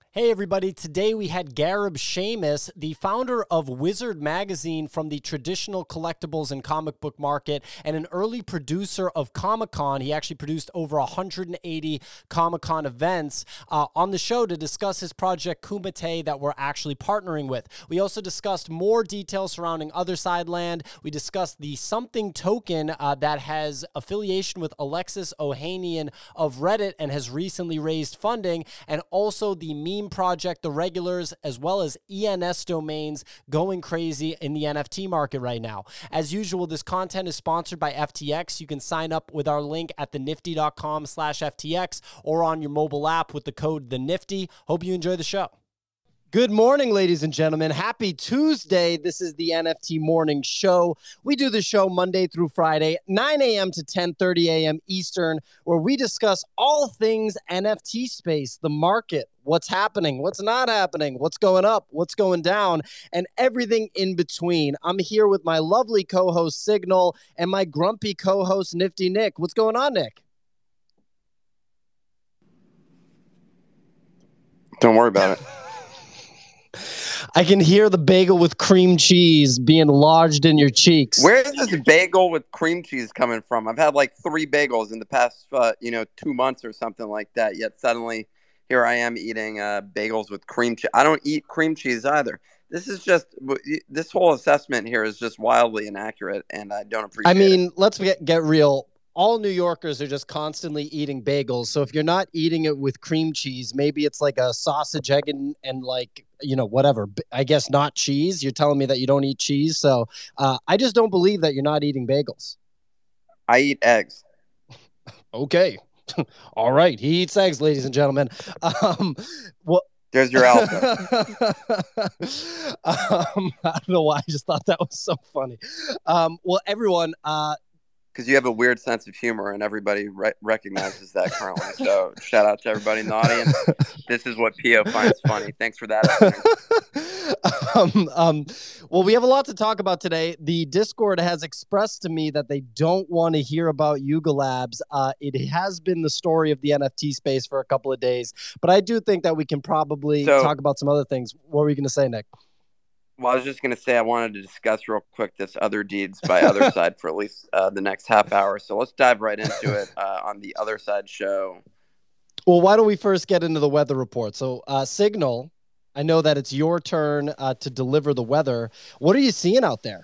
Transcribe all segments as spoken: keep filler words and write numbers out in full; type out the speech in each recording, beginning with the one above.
Hey everybody, today we had Gareb Shamus, the founder of Wizard Magazine from the traditional collectibles and comic book market and an early producer of Comic-Con. He actually produced over one hundred eighty Comic-Con events uh, on the show to discuss his project Kumite that we're actually partnering with. We also discussed more details surrounding Otherside Land. We discussed the Something token uh, that has affiliation with Alexis Ohanian of Reddit and has recently raised funding, and also the meme project, The Regulars, as well as E N S domains going crazy in the N F T market right now. As usual, this content is sponsored by F T X. You can sign up with our link at the nifty dot com slash F T X or on your mobile app with the code THENIFTY. Hope you enjoy the show. Good morning, ladies and gentlemen. Happy Tuesday. This is the N F T Morning Show. We do the show Monday through Friday, nine a.m. to ten thirty a.m. Eastern, where we discuss all things N F T space, the market, what's happening, what's not happening, what's going up, what's going down, and everything in between. I'm here with my lovely co-host Signal and my grumpy co-host Nifty Nick. What's going on, Nick? Don't worry about it. I can hear the bagel with cream cheese being lodged in your cheeks. Where is this bagel with cream cheese coming from? I've had like three bagels in the past, uh, you know, two months or something like that. Yet suddenly here I am eating uh, bagels with cream cheese. I don't eat cream cheese either. This is just, this whole assessment here is just wildly inaccurate, and I don't appreciate it. I mean, it. let's get, get real. All New Yorkers are just constantly eating bagels. So if you're not eating it with cream cheese, maybe it's like a sausage, egg, and, and like, you know, whatever. I guess not cheese. You're telling me that you don't eat cheese. So uh, I just don't believe that you're not eating bagels. I eat eggs. Okay. All right. He eats eggs, ladies and gentlemen. Um, well, There's your alpha. um, I don't know why. I just thought that was so funny. Um, well, everyone, uh, because you have a weird sense of humor, and everybody re- recognizes that currently. So shout out to everybody in the audience. This is what Pio finds funny. Thanks for that. um, um, well, we have a lot to talk about today. The Discord has expressed to me that they don't want to hear about Yuga Labs. Uh, it has been the story of the N F T space for a couple of days, but I do think that we can probably so, talk about some other things. What were you going to say, Nick? Well, I was just going to say I wanted to discuss real quick this Other Deeds by Otherside for at least uh, the next half hour. So let's dive right into it uh, on the Otherside show. Well, why don't we first get into the weather report? So, uh, Signal, I know that it's your turn uh, to deliver the weather. What are you seeing out there?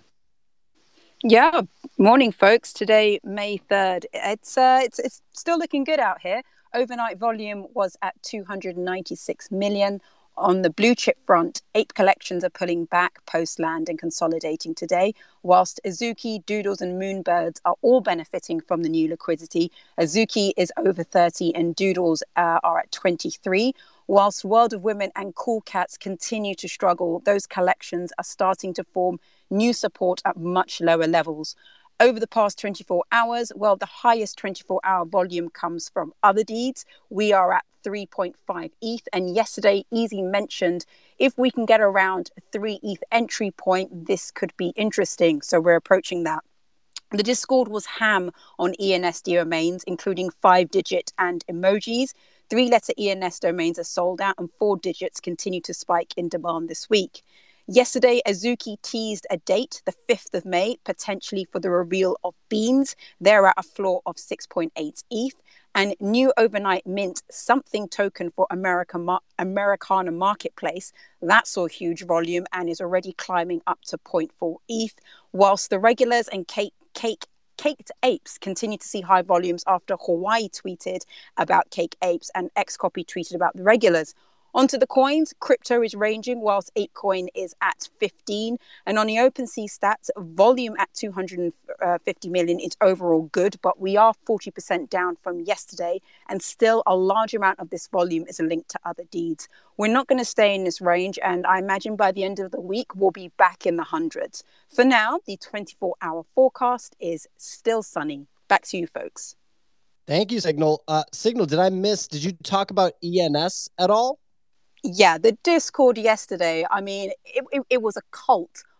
Yeah, morning, folks. Today, May third. It's uh, it's it's still looking good out here. Overnight volume was at two hundred ninety-six million. On the blue chip front, ape collections are pulling back post-land and consolidating today, whilst Azuki, Doodles and Moonbirds are all benefiting from the new liquidity. Azuki is over thirty and Doodles uh, are at twenty-three, whilst World of Women and Cool Cats continue to struggle. Those collections are starting to form new support at much lower levels. Over the past twenty-four hours, well, the highest twenty-four hour volume comes from Other Deeds. We are at three point five E T H. And yesterday, Easy mentioned if we can get around three E T H entry point, this could be interesting. So we're approaching that. The Discord was ham on E N S domains, including five digit and emojis. Three letter E N S domains are sold out and four digits continue to spike in demand this week. Yesterday, Azuki teased a date, the fifth of May, potentially for the reveal of Beans. They're at a floor of six point eight E T H. And new overnight mint Something token for America, Americana Marketplace. That saw huge volume and is already climbing up to zero point four E T H. Whilst the Regulars and Cake, Cake, Caked Apes continue to see high volumes after Hawaii tweeted about Cake Apes and Xcopy tweeted about the Regulars. Onto the coins, crypto is ranging whilst ApeCoin is at fifteen. And on the OpenSea stats, volume at two hundred fifty million is overall good, but we are forty percent down from yesterday. And still a large amount of this volume is linked to Other Deeds. We're not going to stay in this range. And I imagine by the end of the week, we'll be back in the hundreds. For now, the twenty-four hour forecast is still sunny. Back to you, folks. Thank you, Signal. Uh, Signal, did I miss, did you talk about E N S at all? Yeah, the Discord yesterday, I mean, it, it, it was a cult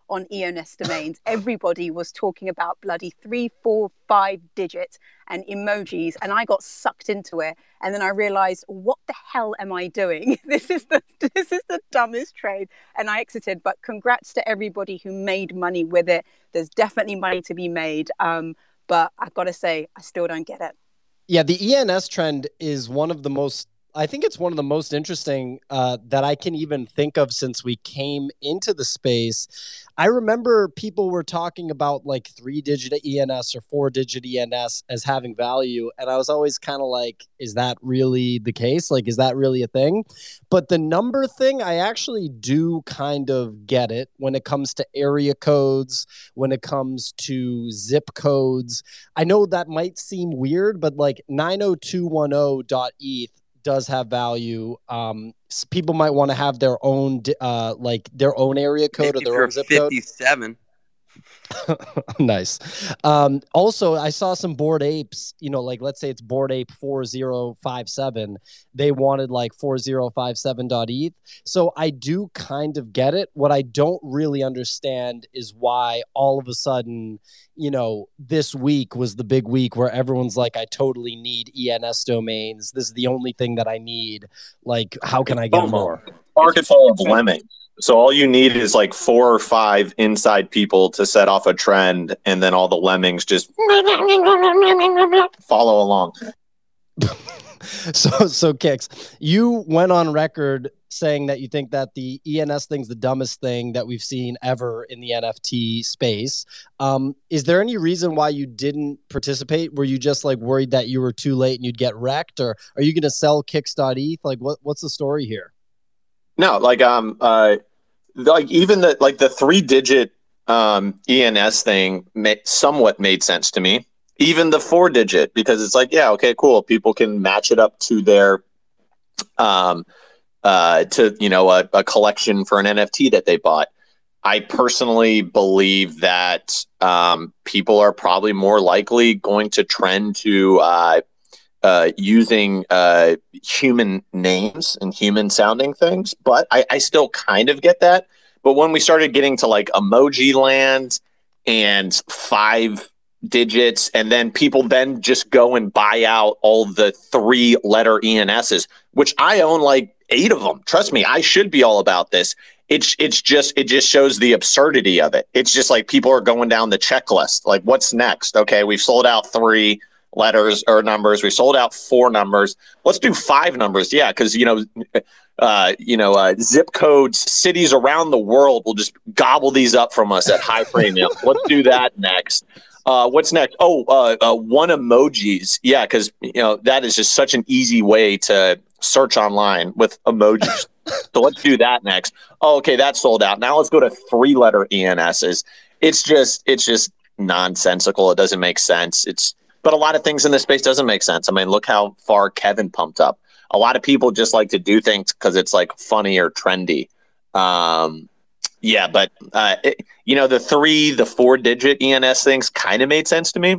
on E N S domains. Everybody was talking about bloody three, four, five digits and emojis, and I got sucked into it. And then I realized, what the hell am I doing? This is the this is the dumbest trade, and I exited. But congrats to everybody who made money with it. There's definitely money to be made, um, but I've got to say, I still don't get it. Yeah, the E N S trend is one of the most, I think it's one of the most interesting uh, that I can even think of since we came into the space. I remember people were talking about like three-digit E N S or four-digit E N S as having value, and I was always kind of like, is that really the case? Like, is that really a thing? But the number thing, I actually do kind of get it when it comes to area codes, when it comes to zip codes. I know that might seem weird, but like nine oh two one oh dot E T H does have value. Um, people might want to have their own, uh, like their own area code Maybe or their own zip code. fifty-seven. Nice. Um, also, I saw some Bored Apes, you know, like let's say it's Bored Ape four zero five seven. They wanted like four zero five seven dot E T H. So I do kind of get it. What I don't really understand is why all of a sudden, you know, this week was the big week where everyone's like, I totally need E N S domains. This is the only thing that I need. Like, how can I get more? Market full of lemmings. So all you need is like four or five inside people to set off a trend, and then all the lemmings just follow along. So, so Kix, you went on record saying that you think that the E N S thing's the dumbest thing that we've seen ever in the N F T space. Um, is there any reason why you didn't participate? Were you just like worried that you were too late and you'd get wrecked, or are you going to sell Kix dot E T H? Like, what, what's the story here? No, like um, uh, like even the like the three digit um E N S thing ma- somewhat made sense to me. Even the four digit, because it's like, yeah, okay, cool. People can match it up to their um uh to you know a, a collection for an N F T that they bought. I personally believe that um people are probably more likely going to trend to uh Uh, using uh, human names and human sounding things, but I, I still kind of get that. But when we started getting to like emoji land and five digits, and then people then just go and buy out all the three letter E N S's, which I own like eight of them. Trust me, I should be all about this. It's it's just it just shows the absurdity of it. It's just like people are going down the checklist. Like, what's next? Okay, we've sold out three letters or numbers. We sold out four numbers. Let's do five numbers. Yeah, because you know, uh, you know, uh, zip codes, cities around the world will just gobble these up from us at high premium. Let's do that next. Uh, what's next? Oh, uh, uh, one emojis. Yeah, because you know that is just such an easy way to search online with emojis. So let's do that next. Oh, okay, that sold out. Now let's go to three-letter E N S's. It's just, it's just nonsensical. It doesn't make sense. It's But a lot of things in this space doesn't make sense. I mean, look how far Kevin pumped up. A lot of people just like to do things because it's like funny or trendy. Um, yeah, but uh, it, you know, the three, the four digit E N S things kind of made sense to me.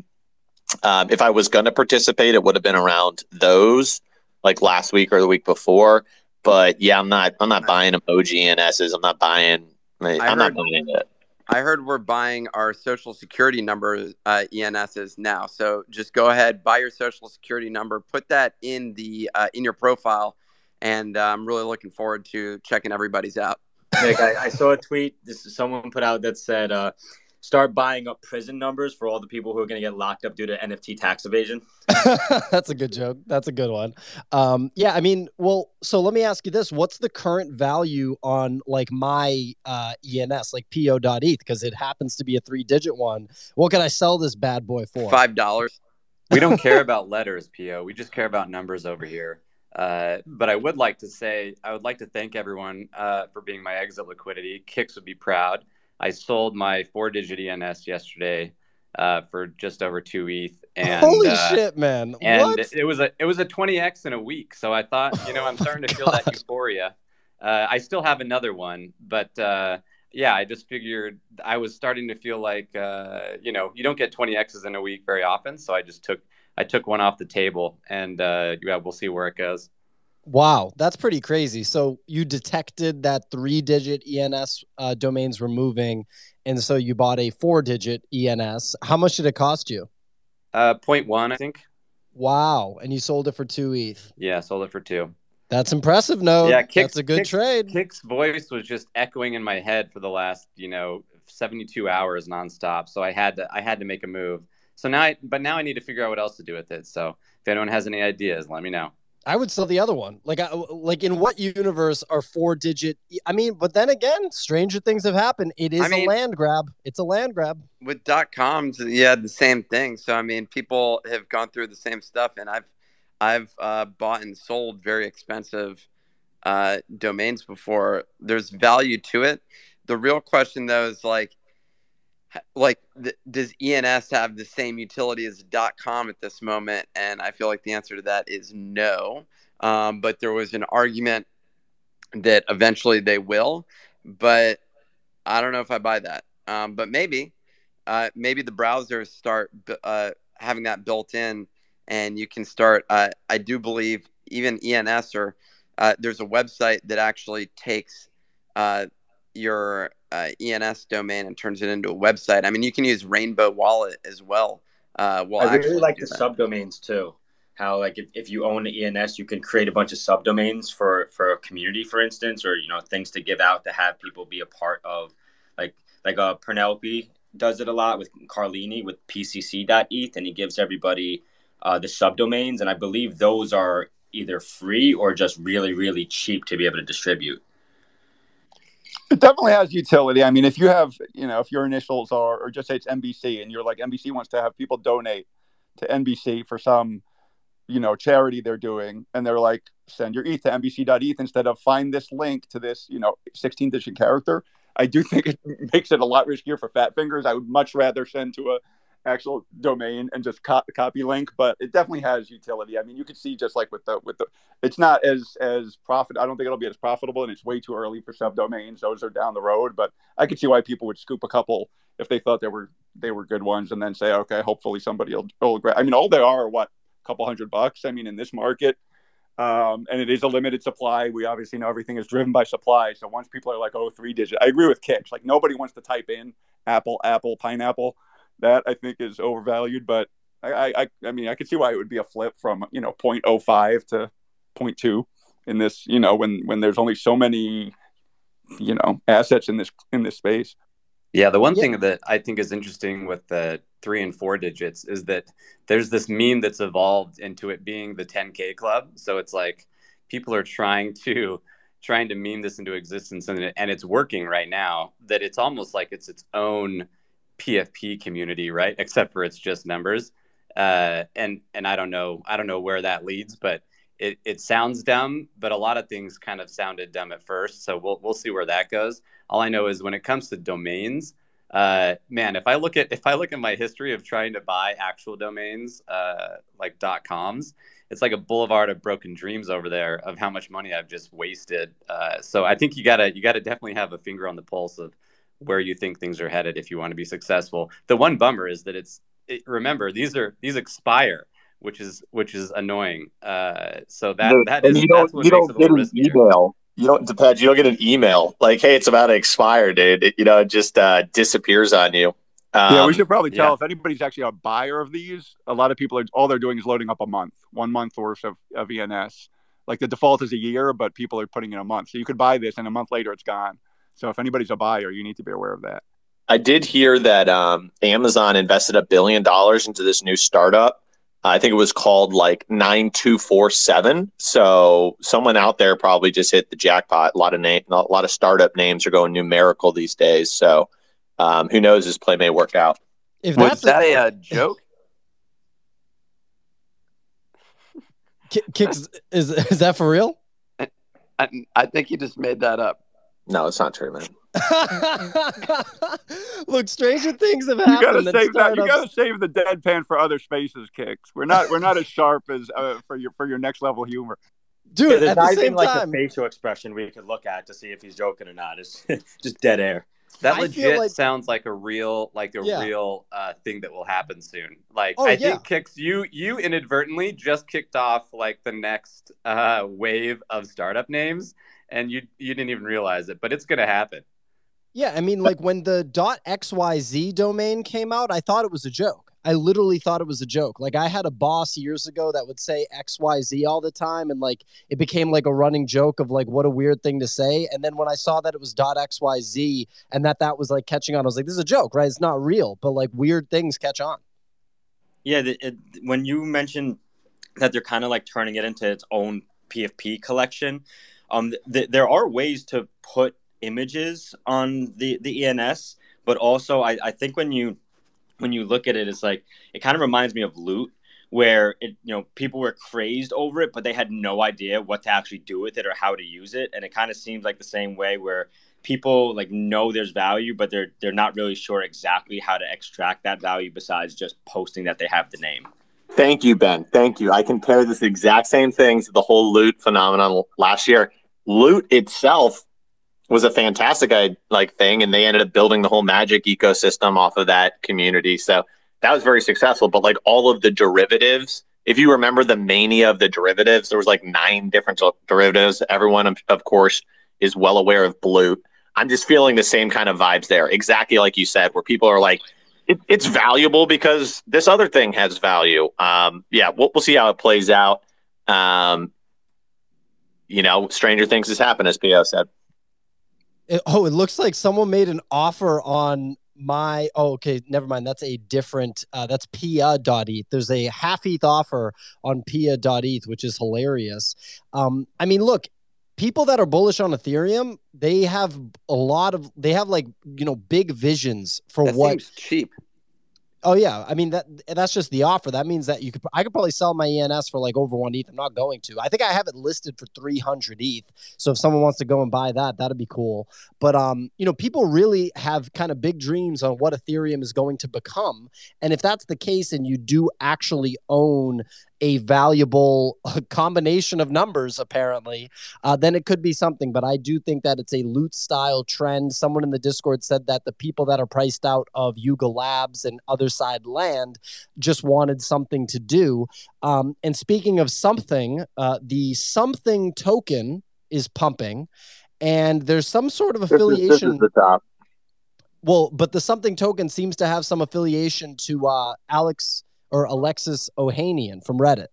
Um, if I was going to participate, it would have been around those, like last week or the week before. But yeah, I'm not. I'm not buying emoji E N S's. I'm not buying. I'm heard, not buying it. I heard we're buying our social security number uh, E N S's now. So just go ahead, buy your social security number, put that in the uh, in your profile, and uh, I'm really looking forward to checking everybody's out. Nick, I, I saw a tweet this is someone put out that said, uh, "Start buying up prison numbers for all the people who are going to get locked up due to N F T tax evasion." That's a good joke. That's a good one. Um, yeah, I mean, well, so let me ask you this. What's the current value on like my uh, E N S, like P O dot E T H? Because it happens to be a three-digit one. What can I sell this bad boy for? Five dollars. We don't care about letters, P O. We just care about numbers over here. Uh, but I would like to say, I would like to thank everyone uh, for being my exit liquidity. Kix would be proud. I sold my four-digit E N S yesterday uh, for just over two E T H. And, Holy uh, shit, man! And what? It, it was a it was a twenty X in a week. So I thought, you know, I'm starting Oh, to feel that euphoria. Uh, I still have another one, but uh, yeah, I just figured I was starting to feel like, uh, you know, you don't get twenty X's in a week very often. So I just took I took one off the table, and uh, yeah, we'll see where it goes. Wow, that's pretty crazy. So you detected that three-digit E N S uh, domains were moving, and so you bought a four-digit E N S. How much did it cost you? Uh, point one, I think. Wow, and you sold it for two E T H. Yeah, sold it for two. That's impressive, Node. Yeah, Kix, that's a good Kix, trade. Kix's voice was just echoing in my head for the last, you know, seventy-two hours nonstop. So I had to, I had to make a move. So now, I, but now I need to figure out what else to do with it. So if anyone has any ideas, let me know. I would sell the other one. Like, I, like in what universe are four-digit? I mean, but then again, stranger things have happened. It is I mean, a land grab. It's a land grab. With dot coms, yeah, the same thing. So I mean, people have gone through the same stuff, and I've I've uh, bought and sold very expensive uh, domains before. There's value to it. The real question, though, is like, like th- does E N S have the same utility as .com at this moment? And I feel like the answer to that is no. Um, but there was an argument that eventually they will, but I don't know if I buy that. Um, but maybe, uh, maybe the browsers start uh, having that built in. And you can start, uh, I do believe even E N S or uh, there's a website that actually takes uh, your uh, E N S domain and turns it into a website. I mean, you can use Rainbow Wallet as well. Uh, we'll I really like the that. subdomains too. How like if, if you own an E N S, you can create a bunch of subdomains for, for a community, for instance, or, you know, things to give out to have people be a part of. Like, like uh, Penelope does it a lot with Carlini with P C C dot E T H, and he gives everybody Uh, the subdomains, and I believe those are either free or just really, really cheap to be able to distribute. It definitely has utility. I mean, if you have, you know, if your initials are, or just say it's N B C, and you're like, N B C wants to have people donate to N B C for some, you know, charity they're doing, and they're like, send your E T H to N B C dot E T H instead of find this link to this, you know, sixteen-digit character. I do think it makes it a lot riskier for fat fingers. I would much rather send to a actual domain and just co- copy link, but it definitely has utility. I mean, you could see just like with the with the it's not as as profit I don't think it'll be as profitable, and it's way too early for subdomains. Those are down the road, but I could see why people would scoop a couple if they thought they were they were good ones, and then say, okay, hopefully somebody will, will grab. I mean, all they are are what, a couple hundred bucks. I mean, in this market, um and it is a limited supply. We obviously know everything is driven by supply, so once people are like, oh, three digit, I agree with Kix. Like, nobody wants to type in apple apple pineapple. That I think is overvalued, but I, I, I mean, I could see why it would be a flip from, you know, zero point zero five to zero point two in this, you know, when, when there's only so many, you know, assets in this, in this space. Yeah. The one yeah. thing that I think is interesting with the three and four digits is that there's this meme that's evolved into it being the ten K club. So it's like people are trying to, trying to meme this into existence, and, it, and it's working right now, that it's almost like it's its own P F P community, right? Except for it's just numbers. Uh, and, and I don't know, I don't know where that leads, but it, it sounds dumb, but a lot of things kind of sounded dumb at first. So we'll, we'll see where that goes. All I know is when it comes to domains, uh, man, if I look at, if I look at my history of trying to buy actual domains, uh, like .coms, it's like a boulevard of broken dreams over there of how much money I've just wasted. Uh, so I think you gotta, you gotta definitely have a finger on the pulse of where you think things are headed if you want to be successful. The one bummer is that it's, it, remember, these are, these expire, which is, which is annoying. Uh, so that, the, that is, you don't, that's what you makes don't it a little get an riskier. email. You don't, depend, you don't get an email like, hey, it's about to expire, dude. It, you know, it just uh, disappears on you. Um, yeah, we should probably tell yeah. if anybody's actually a buyer of these. A lot of people are, all they're doing is loading up a month, one month worth of, of E N S. Like the default is a year, but people are putting in a month. So you could buy this and a month later it's gone. So if anybody's a buyer, you need to be aware of that. I did hear that um, Amazon invested a billion dollars into this new startup. I think it was called like nine two four seven. So someone out there probably just hit the jackpot. A lot of name, a lot of startup names are going numerical these days. So um, who knows? This play may work out. If was that a, a joke? Kix, is is that for real? I, I think you just made that up. No, it's not true, man. Look, stranger things have happened. You gotta save that. You gotta save the deadpan for other spaces, Kix. We're not. We're not as sharp as uh, for your for your next level humor, dude. Yeah, there's at not the even same like time, a facial expression we could look at to see if he's joking or not. It's just dead air. That I legit like, sounds like a real, like a yeah. real uh, thing that will happen soon. Like, oh, I yeah. think Kix, you you inadvertently just kicked off like the next uh, wave of startup names, and you you didn't even realize it, but it's gonna happen. Yeah, I mean, like when the .xyz domain came out, I thought it was a joke. I literally thought it was a joke. Like I had a boss years ago that would say X Y Z all the time, and like it became like a running joke of like what a weird thing to say. And then when I saw that it was .xyz and that that was like catching on, I was like, this is a joke, right? It's not real, but like weird things catch on. Yeah, the, it, when you mentioned that they're kind of like turning it into its own P F P collection, um, th- there are ways to put images on the, the E N S, but also I, I think when you when you look at it, it's like it kind of reminds me of Loot, where it you know people were crazed over it, but they had no idea what to actually do with it or how to use it, and it kind of seems like the same way where people like know there's value, but they're they're not really sure exactly how to extract that value besides just posting that they have the name. Thank you, Ben. Thank you. I compare this exact same thing to the whole Loot phenomenon last year. Loot itself was a fantastic like thing, and they ended up building the whole Magic ecosystem off of that community. So that was very successful. But like all of the derivatives, if you remember the mania of the derivatives, there was like nine different derivatives. Everyone, of course, is well aware of Blue. I'm just feeling the same kind of vibes there, exactly like you said, where people are like, it, it's valuable because this other thing has value. Um, yeah, we'll, we'll see how it plays out. Um, you know, stranger things has happened, as P O said. It, oh, it looks like someone made an offer on my. Oh, okay. Never mind. That's a different. Uh, that's Pia dot E T H. There's a half E T H offer on Pia dot E T H, which is hilarious. Um, I mean, look, people that are bullish on Ethereum, they have a lot of. They have like you know big visions for that what. Seems cheap. Oh yeah, I mean that that's just the offer. That means that you could I could probably sell my E N S for like over one E T H. I'm not going to. I think I have it listed for three hundred E T H. So if someone wants to go and buy that, that'd be cool. But um, you know, people really have kind of big dreams on what Ethereum is going to become. And if that's the case, and you do actually own a valuable combination of numbers, apparently, uh, then it could be something. But I do think that it's a loot style trend. Someone in the Discord said that the people that are priced out of Yuga Labs and Other Side Land just wanted something to do. Um, and speaking of something, uh, the something token is pumping, and there's some sort of affiliation. This is, this is the top. Well, but the something token seems to have some affiliation to uh, Alex or Alexis Ohanian from Reddit.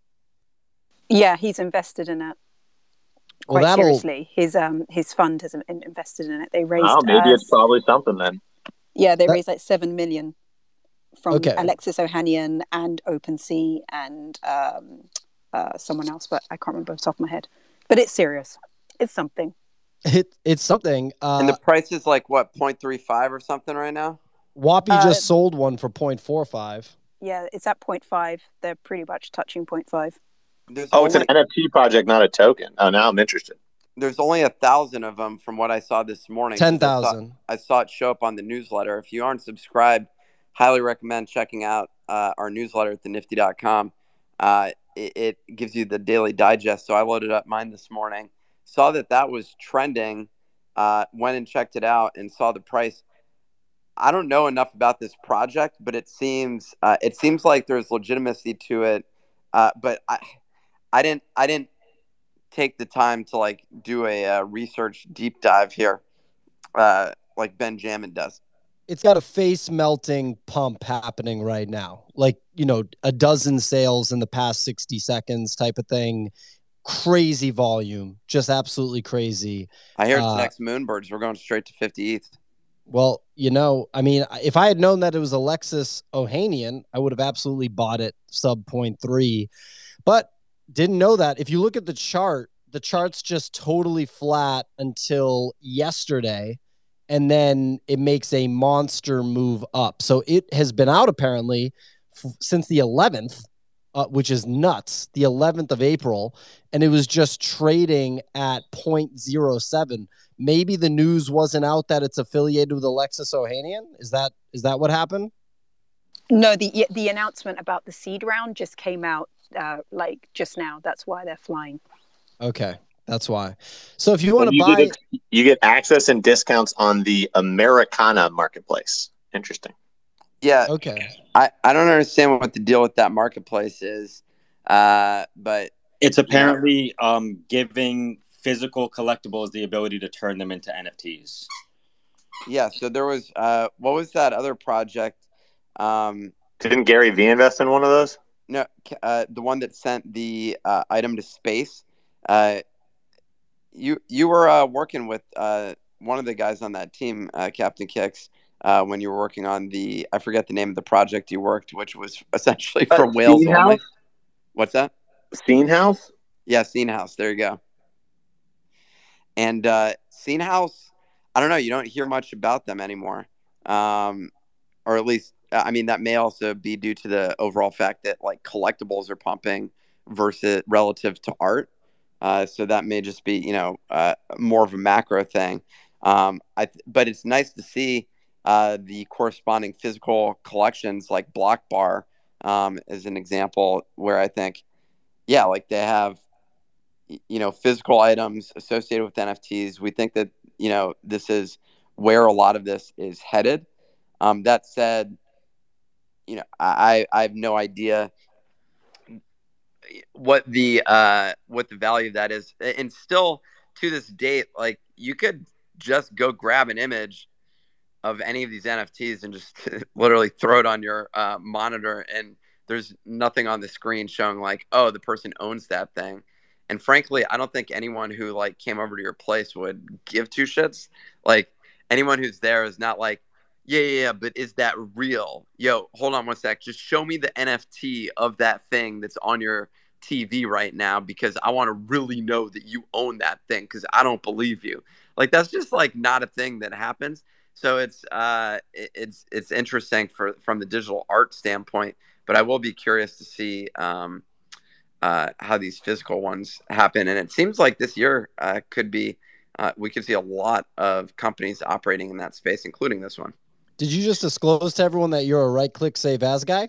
Yeah, he's invested in it. Quite well, seriously. His um his fund has invested in it. They raised. Oh, maybe uh, it's probably something then. Yeah, they that, raised like seven million from okay. Alexis Ohanian and OpenSea and um uh someone else, but I can't remember off the top of my head. But it's serious. It's something. It it's something. Uh, and the price is like what, zero point three five or something right now? Wappy uh, just sold one for zero point four five. Yeah, it's at zero point five. They're pretty much touching zero point five. There's oh, only, it's an N F T project, not a token. Oh, now I'm interested. There's only a thousand of them from what I saw this morning. Ten thousand. I, I saw it show up on the newsletter. If you aren't subscribed, highly recommend checking out uh, our newsletter at the nifty dot com. Uh, it, it gives you the daily digest. So I loaded up mine this morning, saw that that was trending, uh, went and checked it out, and saw the price. I don't know enough about this project, but it seems uh, it seems like there's legitimacy to it. Uh, but I, I didn't I didn't take the time to like do a uh, research deep dive here, uh, like Benjamin does. It's got a face melting pump happening right now, like you know, a dozen sales in the past sixty seconds type of thing. Crazy volume, just absolutely crazy. I hear it's uh, next Moonbirds. We're going straight to fifty E T H. Well, you know, I mean, if I had known that it was Alexis Ohanian, I would have absolutely bought it sub zero point three, but didn't know that. If you look at the chart, the chart's just totally flat until yesterday, and then it makes a monster move up. So it has been out apparently f- since the eleventh, uh, which is nuts, the eleventh of April, and it was just trading at zero point zero seven. Maybe the news wasn't out that it's affiliated with Alexis Ohanian. Is that is that what happened? No, the the announcement about the seed round just came out uh, like just now. That's why they're flying. Okay, that's why. So if you want to you buy, get, you get access and discounts on the Americana marketplace. Interesting. Yeah. Okay. I, I don't understand what the deal with that marketplace is, uh, but it's apparently yeah. um, giving physical collectibles the ability to turn them into N F Ts. yeah. So there was uh, what was that other project? Um, Didn't Gary Vee invest in one of those? no, uh, the one that sent the uh, item to space. Uh, you you were uh, working with uh, one of the guys on that team, uh, Captain Kicks, uh, when you were working on the I forget the name of the project you worked, which was essentially Uh, for whales Scene only. House? What's that? Scene House? Yeah, Scene House. There you go. And uh, Scene House, I don't know. You don't hear much about them anymore, um, or at least, I mean, that may also be due to the overall fact that like collectibles are pumping versus relative to art. Uh, so that may just be, you know, uh, more of a macro thing. Um, I, but it's nice to see uh, the corresponding physical collections like Block Bar um, as an example where I think, yeah, like they have you know physical items associated with N F Ts. We think that you know this is where a lot of this is headed. Um, that said, you know I I have no idea what the uh, what the value of that is, and still to this date, like you could just go grab an image of any of these N F Ts and just literally throw it on your uh, monitor, and there's nothing on the screen showing like, oh, the person owns that thing. And frankly, I don't think anyone who like came over to your place would give two shits. Like anyone who's there is not like, yeah, yeah, yeah, but is that real? Yo, hold on one sec. Just show me the N F T of that thing that's on your T V right now because I want to really know that you own that thing because I don't believe you. Like that's just like not a thing that happens. So it's uh, it's it's interesting for from the digital art standpoint, but I will be curious to see um, uh, how these physical ones happen. And it seems like this year uh, could be uh, we could see a lot of companies operating in that space, including this one. Did you just disclose to everyone that you're a right-click save as guy?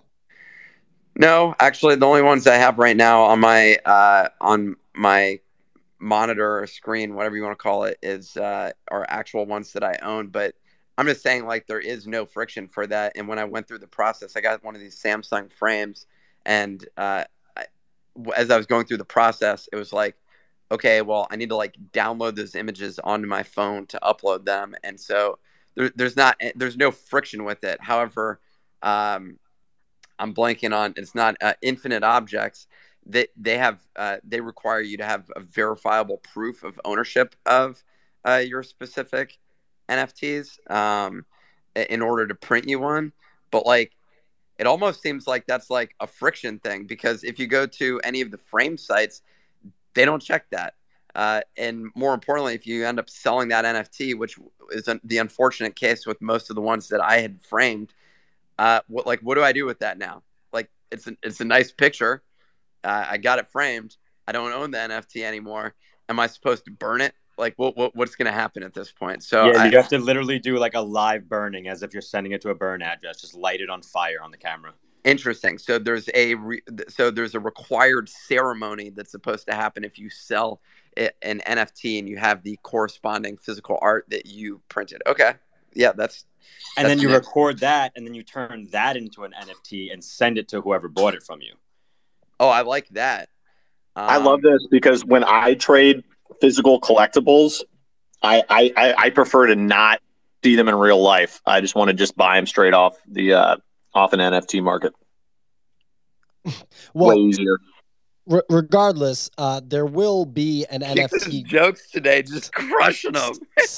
No, actually, the only ones I have right now on my uh, on my monitor or screen, whatever you want to call it, is uh, are actual ones that I own, but I'm just saying, like, there is no friction for that. And when I went through the process, I got one of these Samsung frames, and uh, I, as I was going through the process, it was like, okay, well, I need to like download those images onto my phone to upload them, and so there, there's not, there's no friction with it. However, um, I'm blanking on it's not uh, Infinite Objects. They they have uh, they require you to have a verifiable proof of ownership of uh, your specific N F Ts um, in order to print you one. But like, it almost seems like that's like a friction thing because if you go to any of the frame sites, they don't check that. Uh, and more importantly, if you end up selling that N F T, which is the unfortunate case with most of the ones that I had framed, uh, what like what do I do with that now? Like it's a, it's a nice picture. Uh, I got it framed. I don't own the N F T anymore. Am I supposed to burn it? Like, what, what what's going to happen at this point? So yeah, I, you have to literally do like a live burning as if you're sending it to a burn address. Just light it on fire on the camera. Interesting. So there's a re, so there's a required ceremony that's supposed to happen if you sell it, an N F T and you have the corresponding physical art that you printed. Okay, yeah, that's. And that's then you neat. record that, and then you turn that into an N F T and send it to whoever bought it from you. Oh, I like that. Um, I love this because when I trade physical collectibles, I, I, I, I prefer to not see them in real life. I just want to just buy them straight off the uh, off an N F T market. Well, way easier. Re- regardless, uh, there will be an Kicks N F T. his jokes today, just crushing them.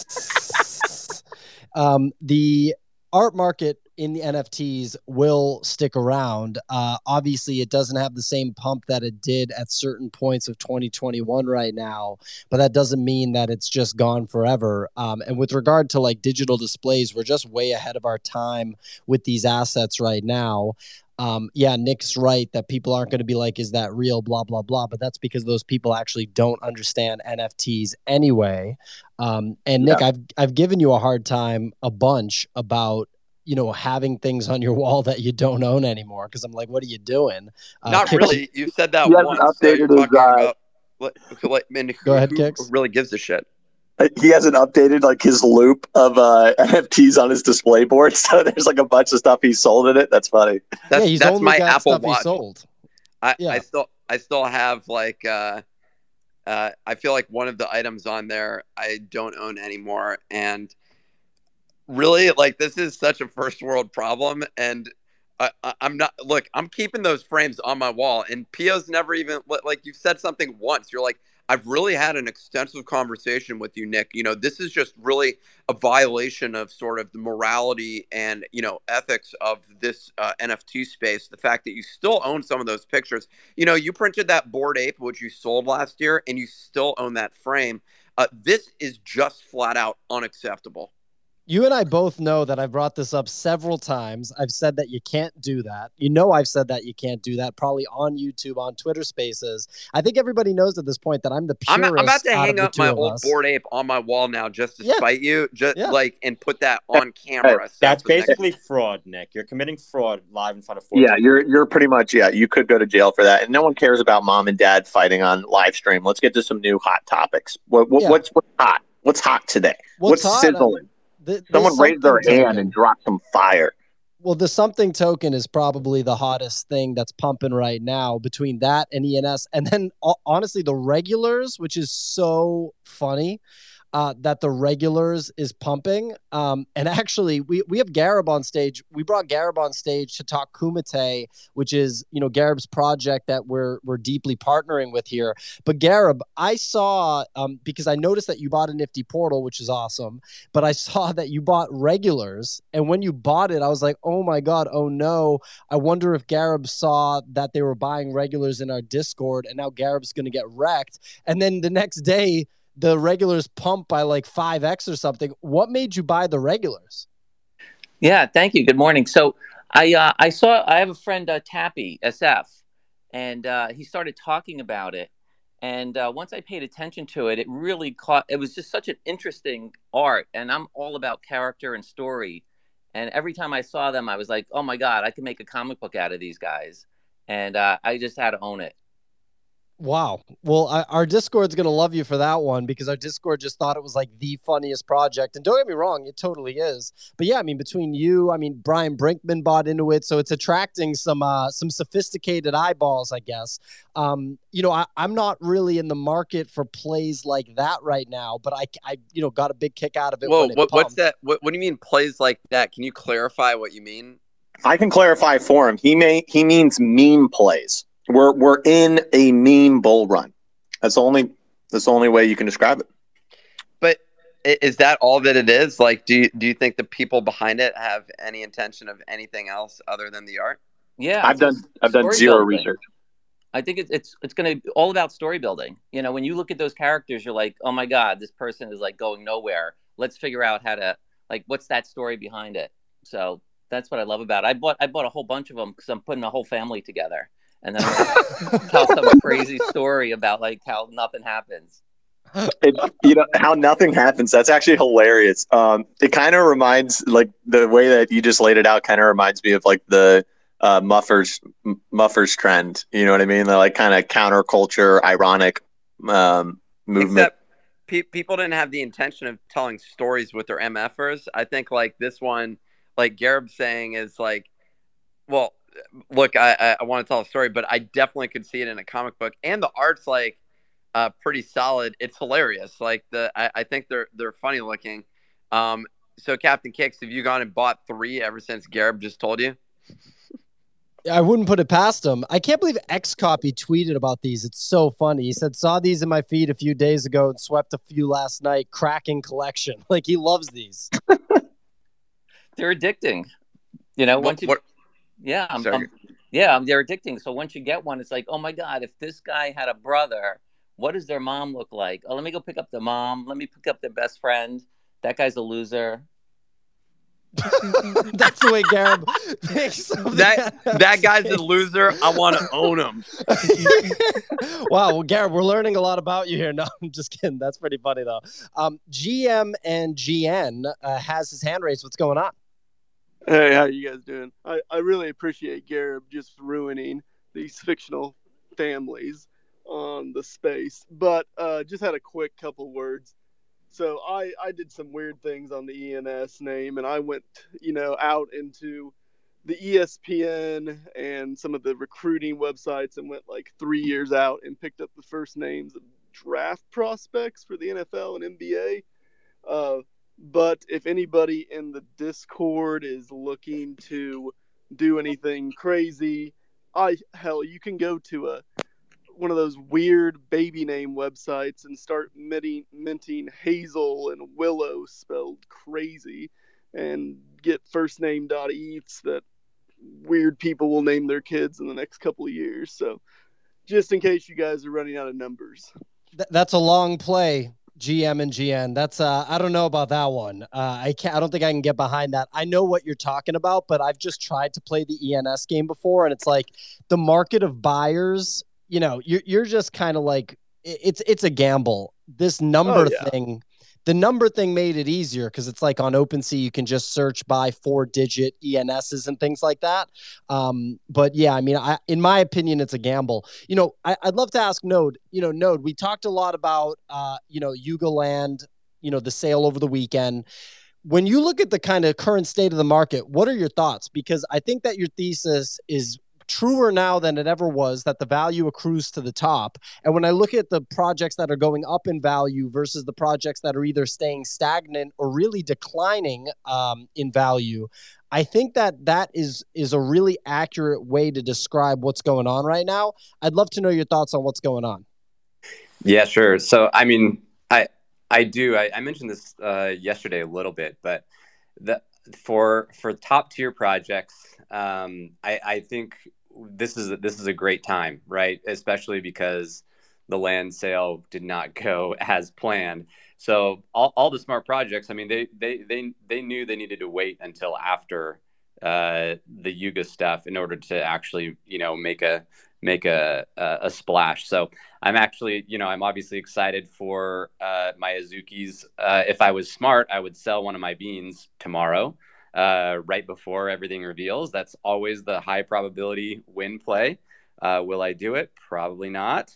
um, the art market in the N F Ts will stick around. Uh, obviously, it doesn't have the same pump that it did at certain points of twenty twenty-one right now, but that doesn't mean that it's just gone forever. Um, and with regard to like digital displays, we're just way ahead of our time with these assets right now. Um, yeah, Nick's right that people aren't going to be like, is that real? Blah, blah, blah. But that's because those people actually don't understand N F Ts anyway. Um, and Nick, yeah. I've, I've given you a hard time a bunch about, you know, having things on your wall that you don't own anymore. Cause I'm like, what are you doing? Uh, Not Kicks, really. You've said that he once. Updated So you're his, talking uh, about, like, like, man, Go who, ahead, who Kicks. really gives a shit? He hasn't updated like his loop of uh, N F Ts on his display board, so there's like a bunch of stuff he sold in it. That's funny. That's, yeah, he's that's only my got Apple stuff Watch. he sold. I, yeah. I still I still have like uh, uh, I feel like one of the items on there I don't own anymore, and really, like, this is such a first world problem, and I, I, I'm not. Look, I'm keeping those frames on my wall, and Pio's never even like you've said something once. You're like, I've really had an extensive conversation with you, Nick. You know, this is just really a violation of sort of the morality and, you know, ethics of this uh, N F T space. The fact that you still own some of those pictures. You know, you printed that Bored Ape, which you sold last year, and you still own that frame. Uh, this is just flat out unacceptable. You and I both know that I've brought this up several times. I've said that you can't do that. You know, I've said that you can't do that, probably on YouTube, on Twitter Spaces. I think everybody knows at this point that I'm the purist. I'm, I'm about to out hang of up the my two of old us. Bored Ape on my wall now just to Yeah. spite you, just Yeah. like, and put that on camera. So That's for the next- basically fraud, Nick. You're committing fraud live in front of fourteen. Yeah, you're you're pretty much yeah. You could go to jail for that, and no one cares about mom and dad fighting on live stream. Let's get to some new hot topics. What, what Yeah. what's what's hot? What's hot today? What's what's hot? sizzling? Th- Someone there's raised their something hand token. and dropped some fire. Well, the something token is probably the hottest thing that's pumping right now between that and E N S. And then ho- honestly, the regulars, which is so funny. Uh, that the regulars is pumping. Um, and actually, we, we have Garib on stage. We brought Garib on stage to talk Kumite, which is, you know, Garib's project that we're we're deeply partnering with here. But Garib, I saw, um, because I noticed that you bought a Nifty Portal, which is awesome, but I saw that you bought regulars. And when you bought it, I was like, oh my God, oh no. I wonder if Garib saw that they were buying regulars in our Discord, and now Garib's going to get wrecked. And then the next day, the regulars pump by like five X or something. What made you buy the regulars? Yeah, thank you. Good morning. So I uh, I saw I have a friend uh, Tappy S F, and uh, he started talking about it. And uh, once I paid attention to it, it really caught. It was just such an interesting art, and I'm all about character and story. And every time I saw them, I was like, "Oh my God, I could make a comic book out of these guys." And uh, I just had to own it. Wow. Well, I, our Discord's going to love you for that one, because our Discord just thought it was like the funniest project. And don't get me wrong, it totally is. But yeah, I mean, between you, I mean, Brian Brinkman bought into it. So it's attracting some uh, some sophisticated eyeballs, I guess. Um, you know, I, I'm not really in the market for plays like that right now, but I, I you know, got a big kick out of it. Whoa, when it what, what's pumped. that? What, what do you mean plays like that? Can you clarify what you mean? I can clarify for him. He may he means meme plays. We're we're in a meme bull run. That's the only that's the only way you can describe it. But i- is that all that it is? Like, do you, do you think the people behind it have any intention of anything else other than the art? Yeah, I've done I've done zero story-building. research. I think it's it's it's going to be all about story building. You know, when you look at those characters, you're like, oh my God, this person is like going nowhere. Let's figure out how to like what's that story behind it. So that's what I love about it. I bought I bought a whole bunch of them because I'm putting a whole family together, and then I'm gonna tell some crazy story about like how nothing happens. It, you know how nothing happens. That's actually hilarious. Um, it kind of reminds like the way that you just laid it out. Kind of reminds me of like the uh, muffers m- muffers trend. You know what I mean? The like kind of counterculture, ironic um, movement. Except pe- people didn't have the intention of telling stories with their MFers. I think like this one, like Garib saying is like, well, look, I, I, I want to tell a story, but I definitely could see it in a comic book, and the art's like uh, pretty solid. It's hilarious. Like the, I, I think they're they're funny looking. Um, so Captain Kicks, have you gone and bought three ever since Garib just told you? I wouldn't put it past him. I can't believe Xcopy tweeted about these. It's so funny. He said, saw these in my feed a few days ago and swept a few last night. Cracking collection. Like, he loves these. They're addicting. You know, once you What- yeah, I'm, Sorry. I'm- yeah, they're addicting. So once you get one, it's like, oh my God, if this guy had a brother, what does their mom look like? Oh, let me go pick up the mom. Let me pick up their best friend. That guy's a loser. That's the way Garib thinks of That the that guy's a loser. I want to own him. Wow, well, Garib, we're learning a lot about you here. No, I'm just kidding. That's pretty funny, though. Um, G M and G N uh, has his hand raised. What's going on? Hey, how you guys doing? I, I really appreciate Garib just ruining these fictional families on the space, but uh, just had a quick couple words. So I, I did some weird things on the E N S name, and I went, you know, out into the E S P N and some of the recruiting websites and went like three years out and picked up the first names of draft prospects for the N F L and N B A. Uh, But if anybody in the Discord is looking to do anything crazy, I hell, you can go to a one of those weird baby name websites and start minting, minting Hazel and Willow spelled crazy, and get first name dot eats that weird people will name their kids in the next couple of years. So just in case you guys are running out of numbers. Th- that's a long play, G M and G N. That's uh, I don't know about that one. Uh, I can't. I don't think I can get behind that. I know what you're talking about, but I've just tried to play the E N S game before, and it's like the market of buyers. You know, you're you're just kind of like it's it's a gamble. This number Oh, yeah. thing, the number thing made it easier because it's like on OpenSea you can just search by four digit E N Ss and things like that. Um, but yeah, I mean, I in my opinion, it's a gamble. You know, I, I'd love to ask Node. You know, Node. We talked a lot about uh, you know, Yuga Land. You know, the sale over the weekend. When you look at the kind of current state of the market, what are your thoughts? Because I think that your thesis is truer now than it ever was, that the value accrues to the top. And when I look at the projects that are going up in value versus the projects that are either staying stagnant or really declining um, in value, I think that that is is a really accurate way to describe what's going on right now. I'd love to know your thoughts on what's going on. Yeah, sure. So, I mean, I I do. I, I mentioned this uh, yesterday a little bit, but the for for top tier projects, um, I, I think this is this is a great time, right? Especially because the land sale did not go as planned. So all, all the smart projects, I mean, they they they they knew they needed to wait until after uh, the Yuga stuff in order to actually, you know, make a make a a, a splash. So I'm actually, you know, I'm obviously excited for uh, my Azukis. Uh, if I was smart, I would sell one of my beans tomorrow, uh, right before everything reveals. That's always the high probability win play. Uh, will I do it? Probably not.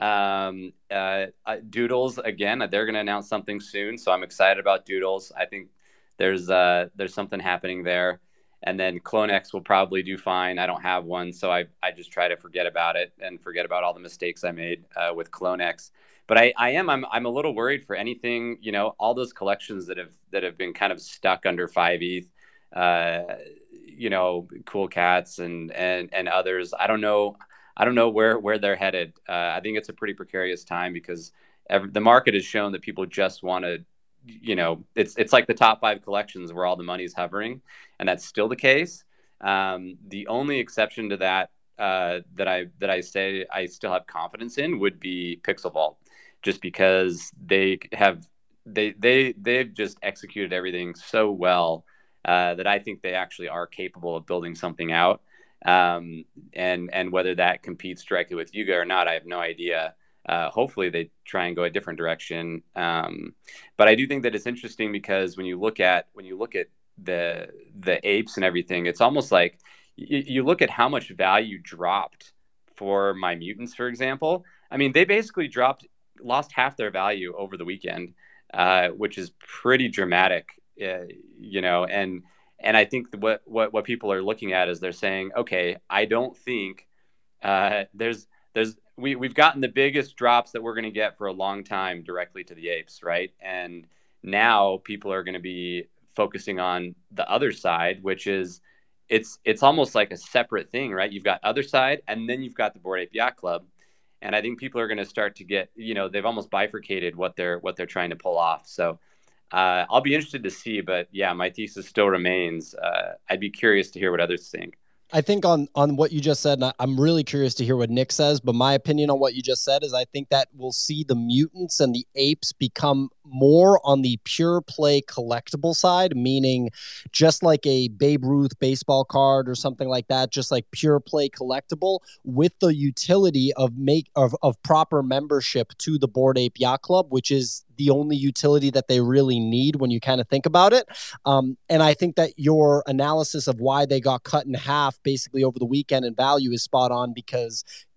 Um, uh, uh, Doodles, again, they're going to announce something soon, so I'm excited about Doodles. I think there's uh, there's something happening there. And then CloneX will probably do fine. I don't have one, so I, I just try to forget about it and forget about all the mistakes I made uh, with CloneX. But I, I am I'm I'm a little worried for anything, you know, all those collections that have that have been kind of stuck under five E T H, uh, you know, Cool Cats and and and others. I don't know. I don't know where where they're headed. Uh, I think it's a pretty precarious time because every, the market has shown that people just want to, you know, it's it's like the top five collections where all the money's hovering, and that's still the case. Um, the only exception to that uh, that I that I say I still have confidence in would be Pixel Vault, just because they have they they they've just executed everything so well uh, that I think they actually are capable of building something out. Um, and and whether that competes directly with Yuga or not, I have no idea. Uh, hopefully they try and go a different direction. Um, but I do think that it's interesting because when you look at when you look at the the apes and everything, it's almost like y- you look at how much value dropped for my mutants, for example. I mean, they basically dropped, lost half their value over the weekend, uh, which is pretty dramatic, uh, you know. And and I think what what what people are looking at is they're saying, okay, I don't think uh, there's there's we we've gotten the biggest drops that we're going to get for a long time directly to the apes, right? And now people are going to be focusing on the other side, which is it's it's almost like a separate thing, right? You've got other side, and then you've got the Bored Ape Yacht Club, and I think people are going to start to get, you know, they've almost bifurcated what they're what they're trying to pull off. So uh, I'll be interested to see, but yeah, my thesis still remains. Uh, I'd be curious to hear what others think. I think on on what you just said, and I'm really curious to hear what Nick says, but my opinion on what you just said is I think that we'll see the mutants and the apes become more on the pure play collectible side, meaning just like a Babe Ruth baseball card or something like that, just like pure play collectible with the utility of make of, of proper membership to the Bored Ape Yacht Club, which is the only utility that they really need when you kind of think about it. Um, and I think that your analysis of why they got cut in half basically over the weekend in value is spot on, because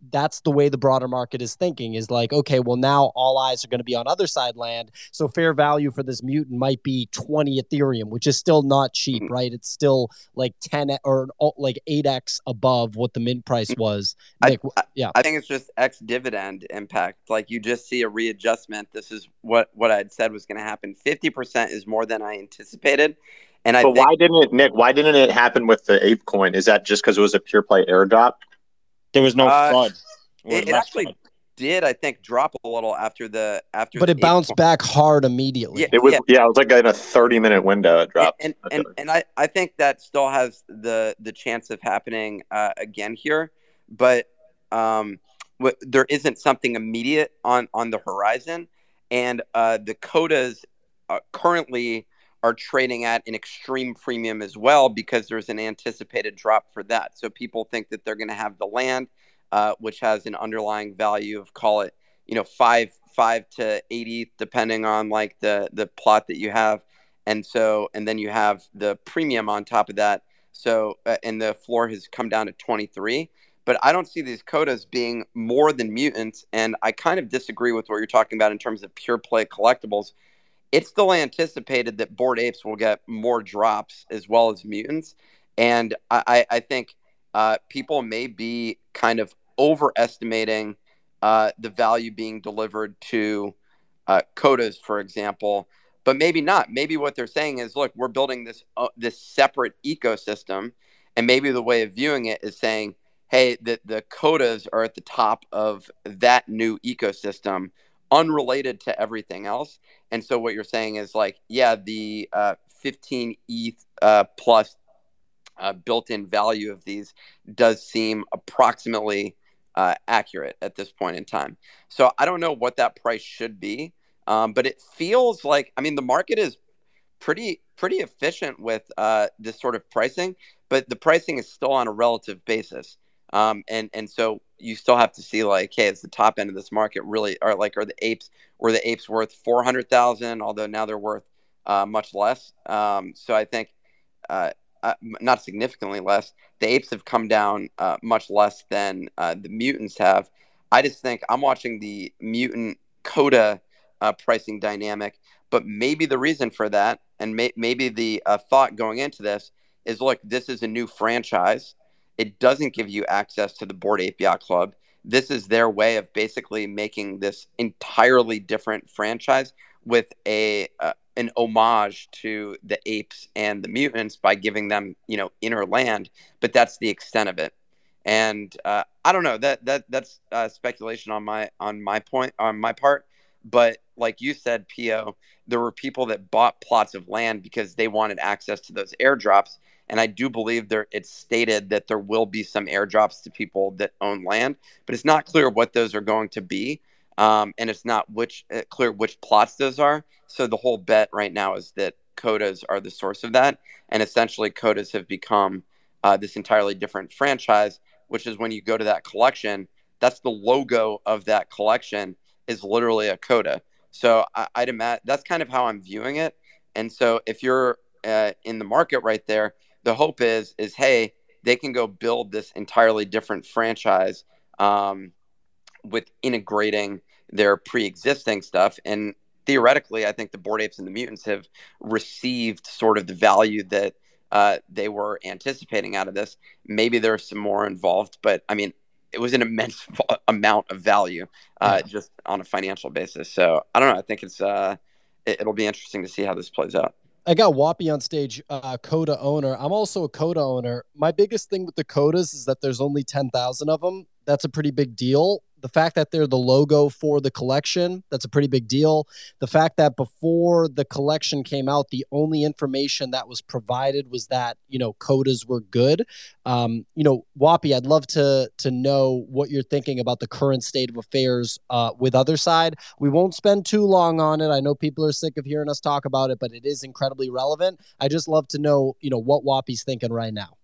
that's the way the broader market is thinking, is like, okay, well, now all eyes are going to be on other side land. So fair value for this mutant might be twenty Ethereum, which is still not cheap, Mm-hmm. right? It's still like ten or like eight X above what the mint price was. Nick, I, yeah. I think it's just X dividend impact. Like you just see a readjustment. This is what, what I'd said was going to happen. fifty percent is more than I anticipated. And I but think, why didn't it, Nick? Why didn't it happen with the ape coin? Is that just because it was a pure play airdrop? There was no Uh, FUD. Or it, it less actually FUD. did, I think, drop a little after the after. But the it bounced April. back hard immediately. Yeah, It was yeah. yeah, it was like in a thirty minute window it dropped. And and, and, and I, I think that still has the the chance of happening uh, again here, but um, w- there isn't something immediate on on the horizon, and uh, the codas uh, currently are trading at an extreme premium as well because there's an anticipated drop for that. So people think that they're going to have the land, uh, which has an underlying value of, call it, you know, five five to eighty, depending on like the the plot that you have, and so and then you have the premium on top of that. So uh, and the floor has come down to twenty-three. But I don't see these codas being more than mutants, and I kind of disagree with what you're talking about in terms of pure play collectibles. It's still anticipated that Bored Apes will get more drops as well as mutants. And I, I, I think uh, people may be kind of overestimating uh, the value being delivered to uh, codas, for example, but maybe not. Maybe what they're saying is, look, we're building this uh, this separate ecosystem, and maybe the way of viewing it is saying, hey, the, the codas are at the top of that new ecosystem, unrelated to everything else. And so what you're saying is like, yeah, the uh, fifteen E T H uh, plus uh, built-in value of these does seem approximately uh, accurate at this point in time. So I don't know what that price should be, um, but it feels like, I mean, the market is pretty pretty efficient with uh, this sort of pricing, but the pricing is still on a relative basis. Um, and and so you still have to see like, hey, it's the top end of this market really, or like, are the apes were the apes worth four hundred thousand? Although now they're worth uh, much less. Um, so I think uh, uh, not significantly less. The apes have come down uh, much less than uh, the mutants have. I just think I'm watching the mutant coda uh, pricing dynamic, but maybe the reason for that, and may- maybe the uh, thought going into this is, look, this is a new franchise. It doesn't give you access to the Bored Ape Yacht Club. This is their way of basically making this entirely different franchise with a uh, an homage to the apes and the mutants by giving them, you know, inner land. But that's the extent of it. And uh, I don't know, that that that's uh, speculation on my on my point on my part. But like you said, P O, there were people that bought plots of land because they wanted access to those airdrops. And I do believe there it's stated that there will be some airdrops to people that own land, but it's not clear what those are going to be. Um, and it's not which uh, clear which plots those are. So the whole bet right now is that codas are the source of that. And essentially codas have become uh, this entirely different franchise, which is when you go to that collection, that's the logo of that collection is literally a coda. So I, I'd imagine that's kind of how I'm viewing it. And so if you're uh, in the market right there, the hope is, is, hey, they can go build this entirely different franchise um, with integrating their pre-existing stuff. And theoretically, I think the Bored Apes and the Mutants have received sort of the value that uh, they were anticipating out of this. Maybe there's some more involved, but I mean, it was an immense amount of value uh, yeah. just on a financial basis. So I don't know. I think it's uh, it, it'll be interesting to see how this plays out. I got Whoppy on stage, uh, Coda owner. I'm also a Coda owner. My biggest thing with the Codas is that there's only ten thousand of them. That's a pretty big deal. The fact that they're the logo for the collection, that's a pretty big deal. The fact that before the collection came out, the only information that was provided was that, you know, Codas were good. Um, you know, Whoppy, I'd love to to know what you're thinking about the current state of affairs uh, with Otherside. We won't spend too long on it. I know people are sick of hearing us talk about it, but it is incredibly relevant. I just love to know, you know, what Whoppy's thinking right now.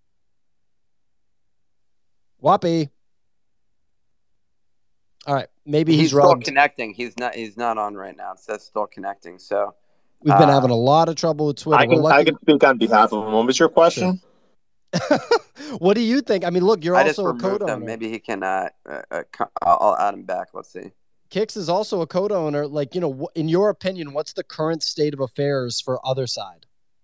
Whoppy. All right, maybe he's, he's still rugged. connecting. He's not. He's not on right now. It says still connecting. So we've been uh, having a lot of trouble with Twitter. I can, I can speak on behalf of him. What was your question? Sure. What do you think? I mean, look, you're I just also a removed him. co-owner. Maybe he can. Uh, uh, uh, co- I'll, I'll add him back. Let's see. Kix is also a co-owner. Like, you know, in your opinion, what's the current state of affairs for Other Side?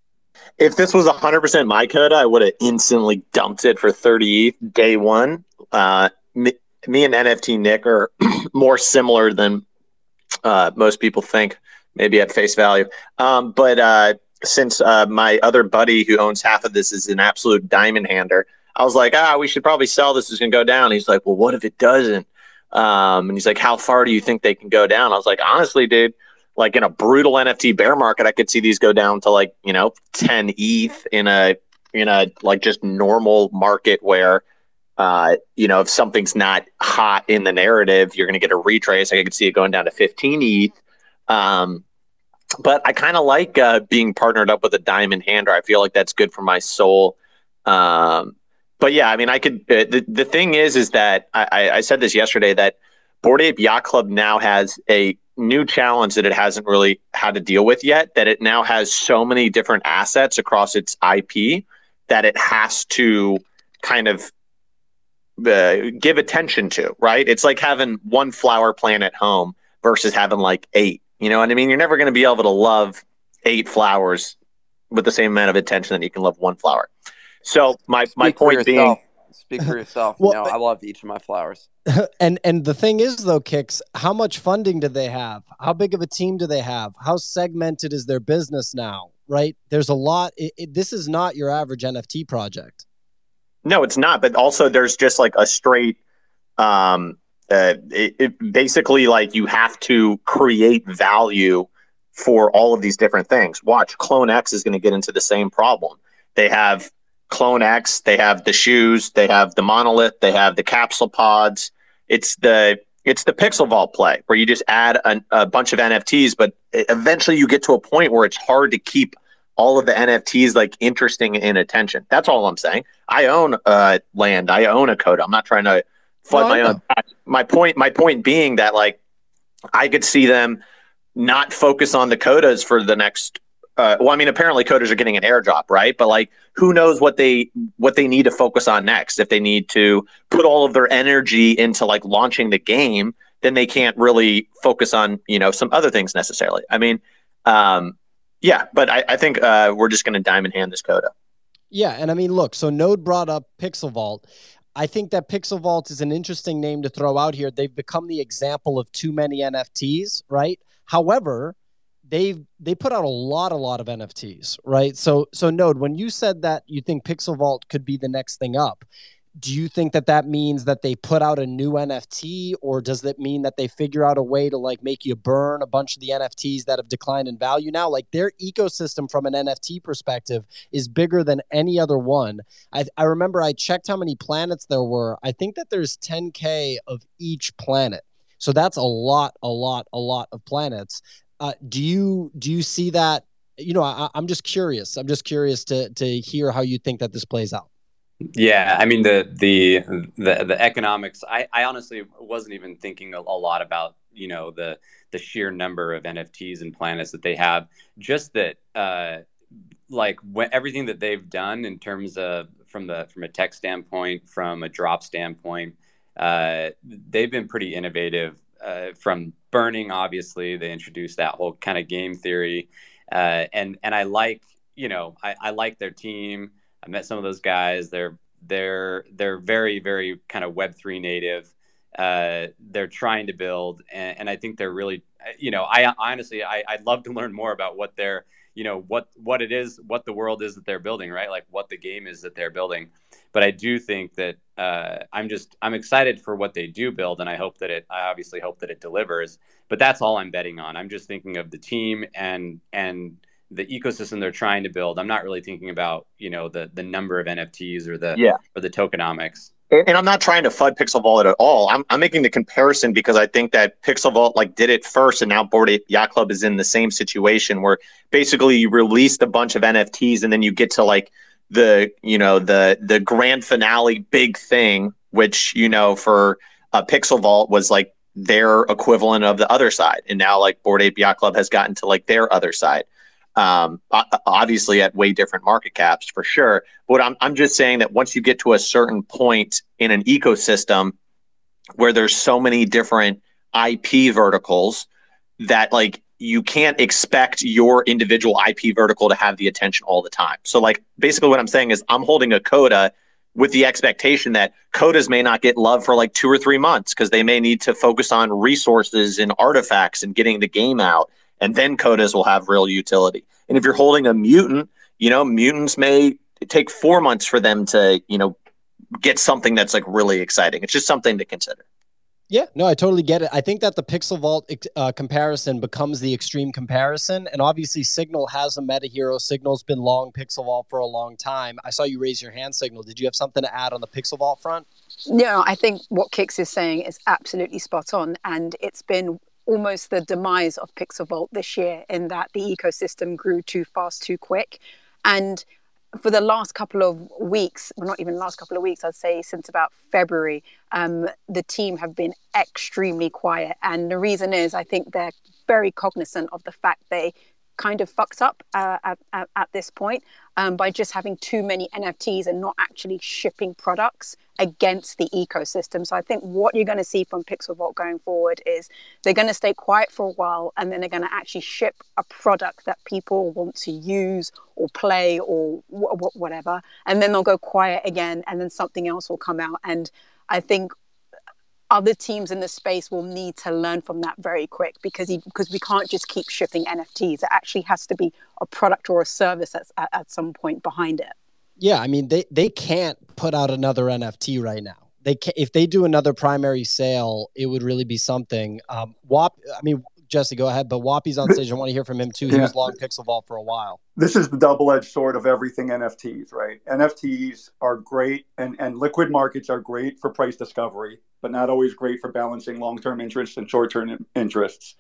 If this was one hundred percent my coda, I would have instantly dumped it for thirty E T H day one. Uh, me, me and N F T Nick are more similar than uh, most people think, maybe at face value. Um, but uh, since uh, my other buddy who owns half of this is an absolute diamond hander, I was like, ah, we should probably sell this. It's going to go down. He's like, well, what if it doesn't? Um, and he's like, how far do you think they can go down? I was like, honestly, dude, like in a brutal N F T bear market, I could see these go down to like, you know, ten E T H in a, in a like just normal market where, uh, you know, if something's not hot in the narrative, you're going to get a retrace. I could see it going down to fifteen E T H. Um, but I kind of like uh, being partnered up with a diamond hander. I feel like that's good for my soul. Um, but yeah, I mean, I could. Uh, the the thing is, is that I, I said this yesterday that Bored Ape Yacht Club now has a new challenge that it hasn't really had to deal with yet. That it now has so many different assets across its I P that it has to kind of uh, give attention to. Right? It's like having one flower plant at home versus having like eight. You know what I mean? You're never going to be able to love eight flowers with the same amount of attention that you can love one flower. So my, my Speak for point being, yourself. Speak for yourself. Well, you know, I love each of my flowers. and and the thing is, though, Kix, how much funding do they have? How big of a team do they have? How segmented is their business now? Right? There's a lot. It, it, this is not your average N F T project. No, it's not. But also, there's just like a straight. Um, uh, it, it basically like you have to create value for all of these different things. Watch, Clone X is going to get into the same problem. They have Clone X, they have the shoes, they have the monolith, they have the capsule pods. It's the it's the Pixel Vault play where you just add a, a bunch of N F Ts, but eventually you get to a point where it's hard to keep all of the N F Ts like interesting in attention. That's all I'm saying. I own uh, land, I own a code. I'm not trying to flood No, my I own. My point, my point being that like I could see them not focus on the codas for the next. Uh, well, I mean, apparently coders are getting an airdrop, right? But like, who knows what they what they need to focus on next? If they need to put all of their energy into like launching the game, then they can't really focus on you know some other things necessarily. I mean, um, yeah, but I, I think uh, we're just going to diamond hand this coda. Yeah, and I mean, look. So Node brought up Pixel Vault. I think that Pixel Vault is an interesting name to throw out here. They've become the example of too many N F Ts, right? However, they they put out a lot, a lot of N F Ts, right? So, so Node, when you said that you think Pixel Vault could be the next thing up, do you think that that means that they put out a new N F T, or does that mean that they figure out a way to like make you burn a bunch of the N F Ts that have declined in value now? Like their ecosystem from an N F T perspective is bigger than any other one. I, I remember I checked how many planets there were. I think that there's ten K of each planet. So that's a lot, a lot, a lot of planets. Uh, do you do you see that? You know, I, I'm just curious. I'm just curious to to hear how you think that this plays out. Yeah, I mean the the the, the economics. I, I honestly wasn't even thinking a, a lot about you know the the sheer number of N F Ts and planets that they have. Just that, uh, like when, everything that they've done in terms of from the from a tech standpoint, from a drop standpoint, uh, they've been pretty innovative. Uh, from burning, obviously, they introduced that whole kind of game theory, uh, and and I like you know I, I like their team. I met some of those guys. They're they're they're very very kind of Web three native. Uh, they're trying to build, and, and I think they're really you know I honestly I, I'd love to learn more about what they're you know what what it is, what the world is that they're building, right? Like what the game is that they're building. But I do think that uh, I'm just I'm excited for what they do build, and I hope that it I obviously hope that it delivers. But that's all I'm betting on. I'm just thinking of the team and and the ecosystem they're trying to build. I'm not really thinking about you know the the number of N F Ts or the yeah. or the tokenomics. And, and I'm not trying to FUD Pixel Vault at all. I'm I'm making the comparison because I think that Pixel Vault like did it first, and now Bored Ape Yacht Club is in the same situation where basically you released a bunch of N F Ts and then you get to like the you know the the grand finale big thing, which you know for uh, Pixel Vault was like their equivalent of the other side, and now like Bored Ape Yacht Club has gotten to like their other side. Um, obviously at way different market caps for sure. But I'm, I'm just saying that once you get to a certain point in an ecosystem where there's so many different I P verticals that like you can't expect your individual I P vertical to have the attention all the time. So like basically what I'm saying is I'm holding a Coda with the expectation that Codas may not get love for like two or three months because they may need to focus on resources and artifacts and getting the game out. And then Codas will have real utility. And if you're holding a mutant, you know, mutants may take four months for them to, you know, get something that's like really exciting. It's just something to consider. Yeah, no, I totally get it. I think that the Pixel Vault uh, comparison becomes the extreme comparison. And obviously Signal has a meta hero. Signal's been long Pixel Vault for a long time. I saw you raise your hand, Signal. Did you have something to add on the Pixel Vault front? No, I think what Kix is saying is absolutely spot on. And it's been almost the demise of Pixel Vault this year in that the ecosystem grew too fast, too quick. And for the last couple of weeks, well, not even last couple of weeks, I'd say since about February, um, the team have been extremely quiet. And the reason is I think they're very cognizant of the fact they kind of fucked up uh, at, at, at this point um, by just having too many N F Ts and not actually shipping products against the ecosystem. So I think what you're going to see from Pixel Vault going forward is they're going to stay quiet for a while and then they're going to actually ship a product that people want to use or play or w- w- whatever. And then they'll go quiet again and then something else will come out. And I think other teams in the space will need to learn from that very quick because he, because we can't just keep shipping N F Ts. It actually has to be a product or a service that's at, at some point behind it. Yeah, I mean, they, they can't put out another N F T right now. They can, if they do another primary sale, it would really be something. Um, Wap, I mean, Jesse, go ahead, but Wappy's on stage. I want to hear from him too. He Yeah. was long Pixel Vault for a while. This is the double-edged sword of everything N F Ts, right? N F Ts are great, and, and liquid markets are great for price discovery, but not always great for balancing long-term interests and short-term interests.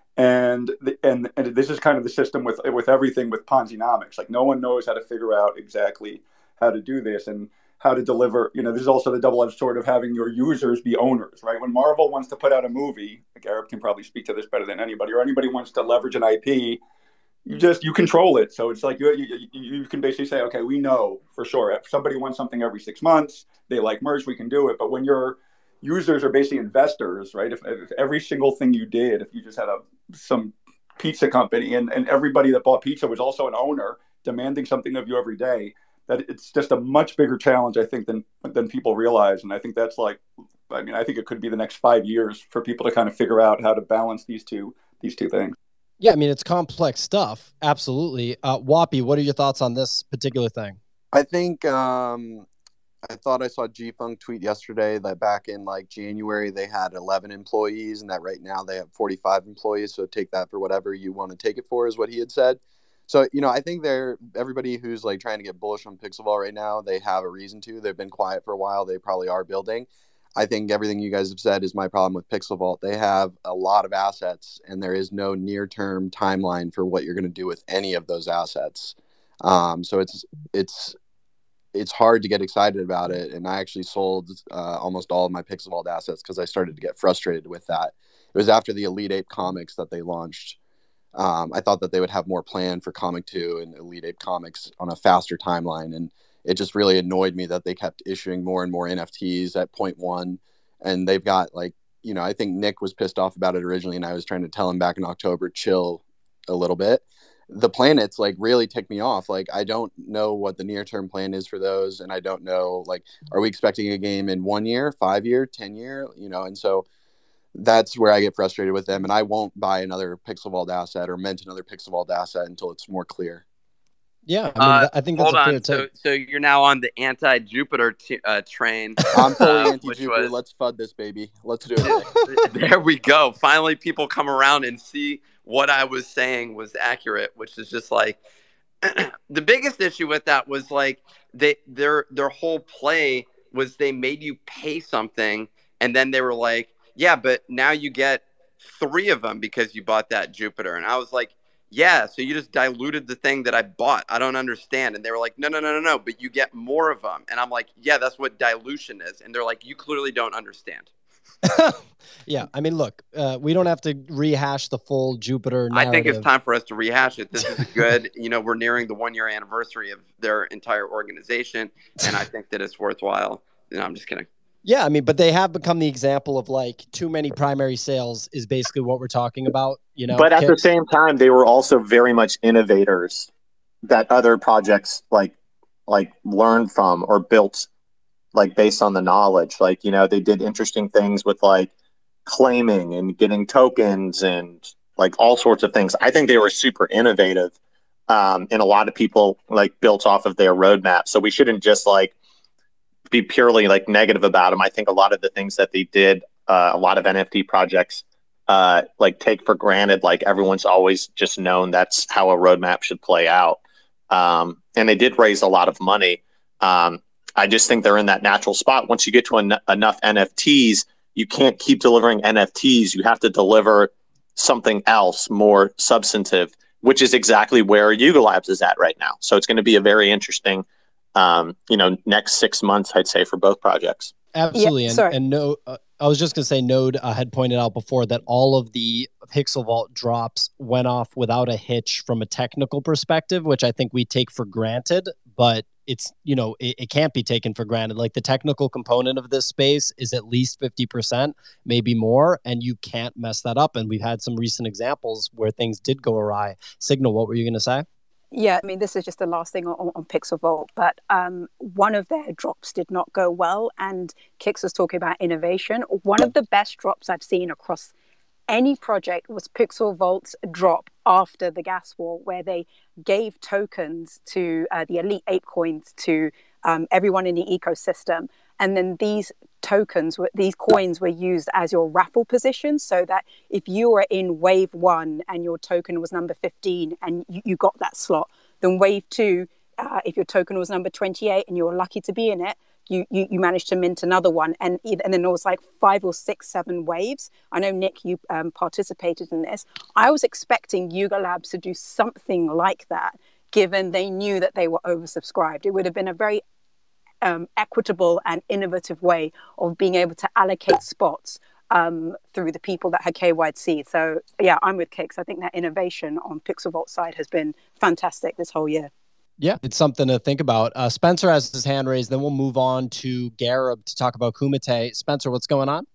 And the, and and this is kind of the system with with everything with Ponzi-nomics. Like no one knows how to figure out exactly how to do this and how to deliver. You know, this is also the double-edged sword of having your users be owners, right? When Marvel wants to put out a movie, like Arab can probably speak to this better than anybody, or anybody wants to leverage an I P, you just you control it. So it's like you, you you can basically say, okay, we know for sure if somebody wants something every six months, they like merch, we can do it. But when your users are basically investors, right? If, if every single thing you did, if you just had a some pizza company and, and everybody that bought pizza was also an owner demanding something of you every day, that it's just a much bigger challenge, I think, than than people realize. And I think that's like, I mean, I think it could be the next five years for people to kind of figure out how to balance these two these two things. Yeah, I mean, it's complex stuff. Absolutely. Uh, Wappy, what are your thoughts on this particular thing? I think um, I thought I saw G-Funk tweet yesterday that back in like January they had eleven employees and that right now they have forty-five employees. So take that for whatever you want to take it for is what he had said. So, you know, I think they're everybody who's like trying to get bullish on Pixel Vault right now, they have a reason to. They've been quiet for a while. They probably are building. I think everything you guys have said is my problem with Pixel Vault. They have a lot of assets and there is no near-term timeline for what you're going to do with any of those assets. Um, so it's it's it's hard to get excited about it. And I actually sold uh, almost all of my Pixel Vault assets because I started to get frustrated with that. It was after the Elite Ape comics that they launched. Um, I thought that they would have more plan for Comic two and Elite Ape Comics on a faster timeline. And it just really annoyed me that they kept issuing more and more N F Ts at point one. And they've got like, you know, I think Nick was pissed off about it originally. And I was trying to tell him back in October, chill a little bit. The planets like really tick me off. Like, I don't know what the near-term plan is for those. And I don't know, like, are we expecting a game in one year, five year, ten year, you know? And so that's where I get frustrated with them. And I won't buy another Pixel Vault asset or mint another Pixel Vault asset until it's more clear. Yeah, I mean, Uh, I think that's hold a fair on. So, take. so you're now on the anti-Jupiter t- uh, train. I'm fully uh, anti-Jupiter. was- Let's fud this, baby. Let's do it. There we go. Finally, people come around and see what I was saying was accurate, which is just like the biggest issue with that was like they their their whole play was they made you pay something, and then they were like, yeah, but now you get three of them because you bought that Jupiter, and I was like, yeah, so you just diluted the thing that I bought. I don't understand. And they were like, no, no, no, no, no, but you get more of them. And I'm like, yeah, that's what dilution is. And they're like, you clearly don't understand. Yeah, I mean, look, uh, we don't have to rehash the full Jupiter narrative. I think it's time for us to rehash it. This is a good, you know, we're nearing the one year anniversary of their entire organization, and I think that it's worthwhile. No, I'm just kidding. Yeah, I mean, but they have become the example of like too many primary sales is basically what we're talking about, you know. But at the Kicks. same time, they were also very much innovators that other projects like like learned from or built like based on the knowledge. Like, you know, they did interesting things with like claiming and getting tokens and like all sorts of things. I think they were super innovative, um, and a lot of people like built off of their roadmap. So we shouldn't just like be purely like negative about them. I think a lot of the things that they did, uh, a lot of N F T projects, uh, like take for granted. Like everyone's always just known that's how a roadmap should play out. Um, and they did raise a lot of money. Um, I just think they're in that natural spot. Once you get to en- enough N F Ts, you can't keep delivering N F Ts. You have to deliver something else more substantive, which is exactly where Yuga Labs is at right now. So it's going to be a very interesting, um, you know, next six months, I'd say, for both projects. Absolutely. Yeah, and, sorry. and no, uh, I was just going to say Node uh, had pointed out before that all of the Pixel Vault drops went off without a hitch from a technical perspective, which I think we take for granted, but it's, you know, it, it can't be taken for granted. Like the technical component of this space is at least fifty percent, maybe more, and you can't mess that up. And we've had some recent examples where things did go awry. Signal, what were you going to say? Yeah, I mean, this is just the last thing on, on Pixel Vault, but um, one of their drops did not go well, and Kix was talking about innovation. One of the best drops I've seen across any project was Pixel Vault's drop after the gas war, where they gave tokens to uh, the Elite Ape coins to um, everyone in the ecosystem. And then these tokens, were, these coins were used as your raffle position, so that if you were in wave one and your token was number fifteen and you, you got that slot, then wave two, uh, if your token was number twenty-eight and you were lucky to be in it, you, you, you managed to mint another one. And, and then there was like five or six, seven waves. I know, Nick, you um, participated in this. I was expecting Yuga Labs to do something like that, given they knew that they were oversubscribed. It would have been a very um, equitable and innovative way of being able to allocate spots um, through the people that had K Y C. So, yeah, I'm with Kix. I think that innovation on Pixel Vault side has been fantastic this whole year. Yeah, it's something to think about. Uh, Spencer has his hand raised. Then we'll move on to Garib to talk about Kumite. Spencer, what's going on?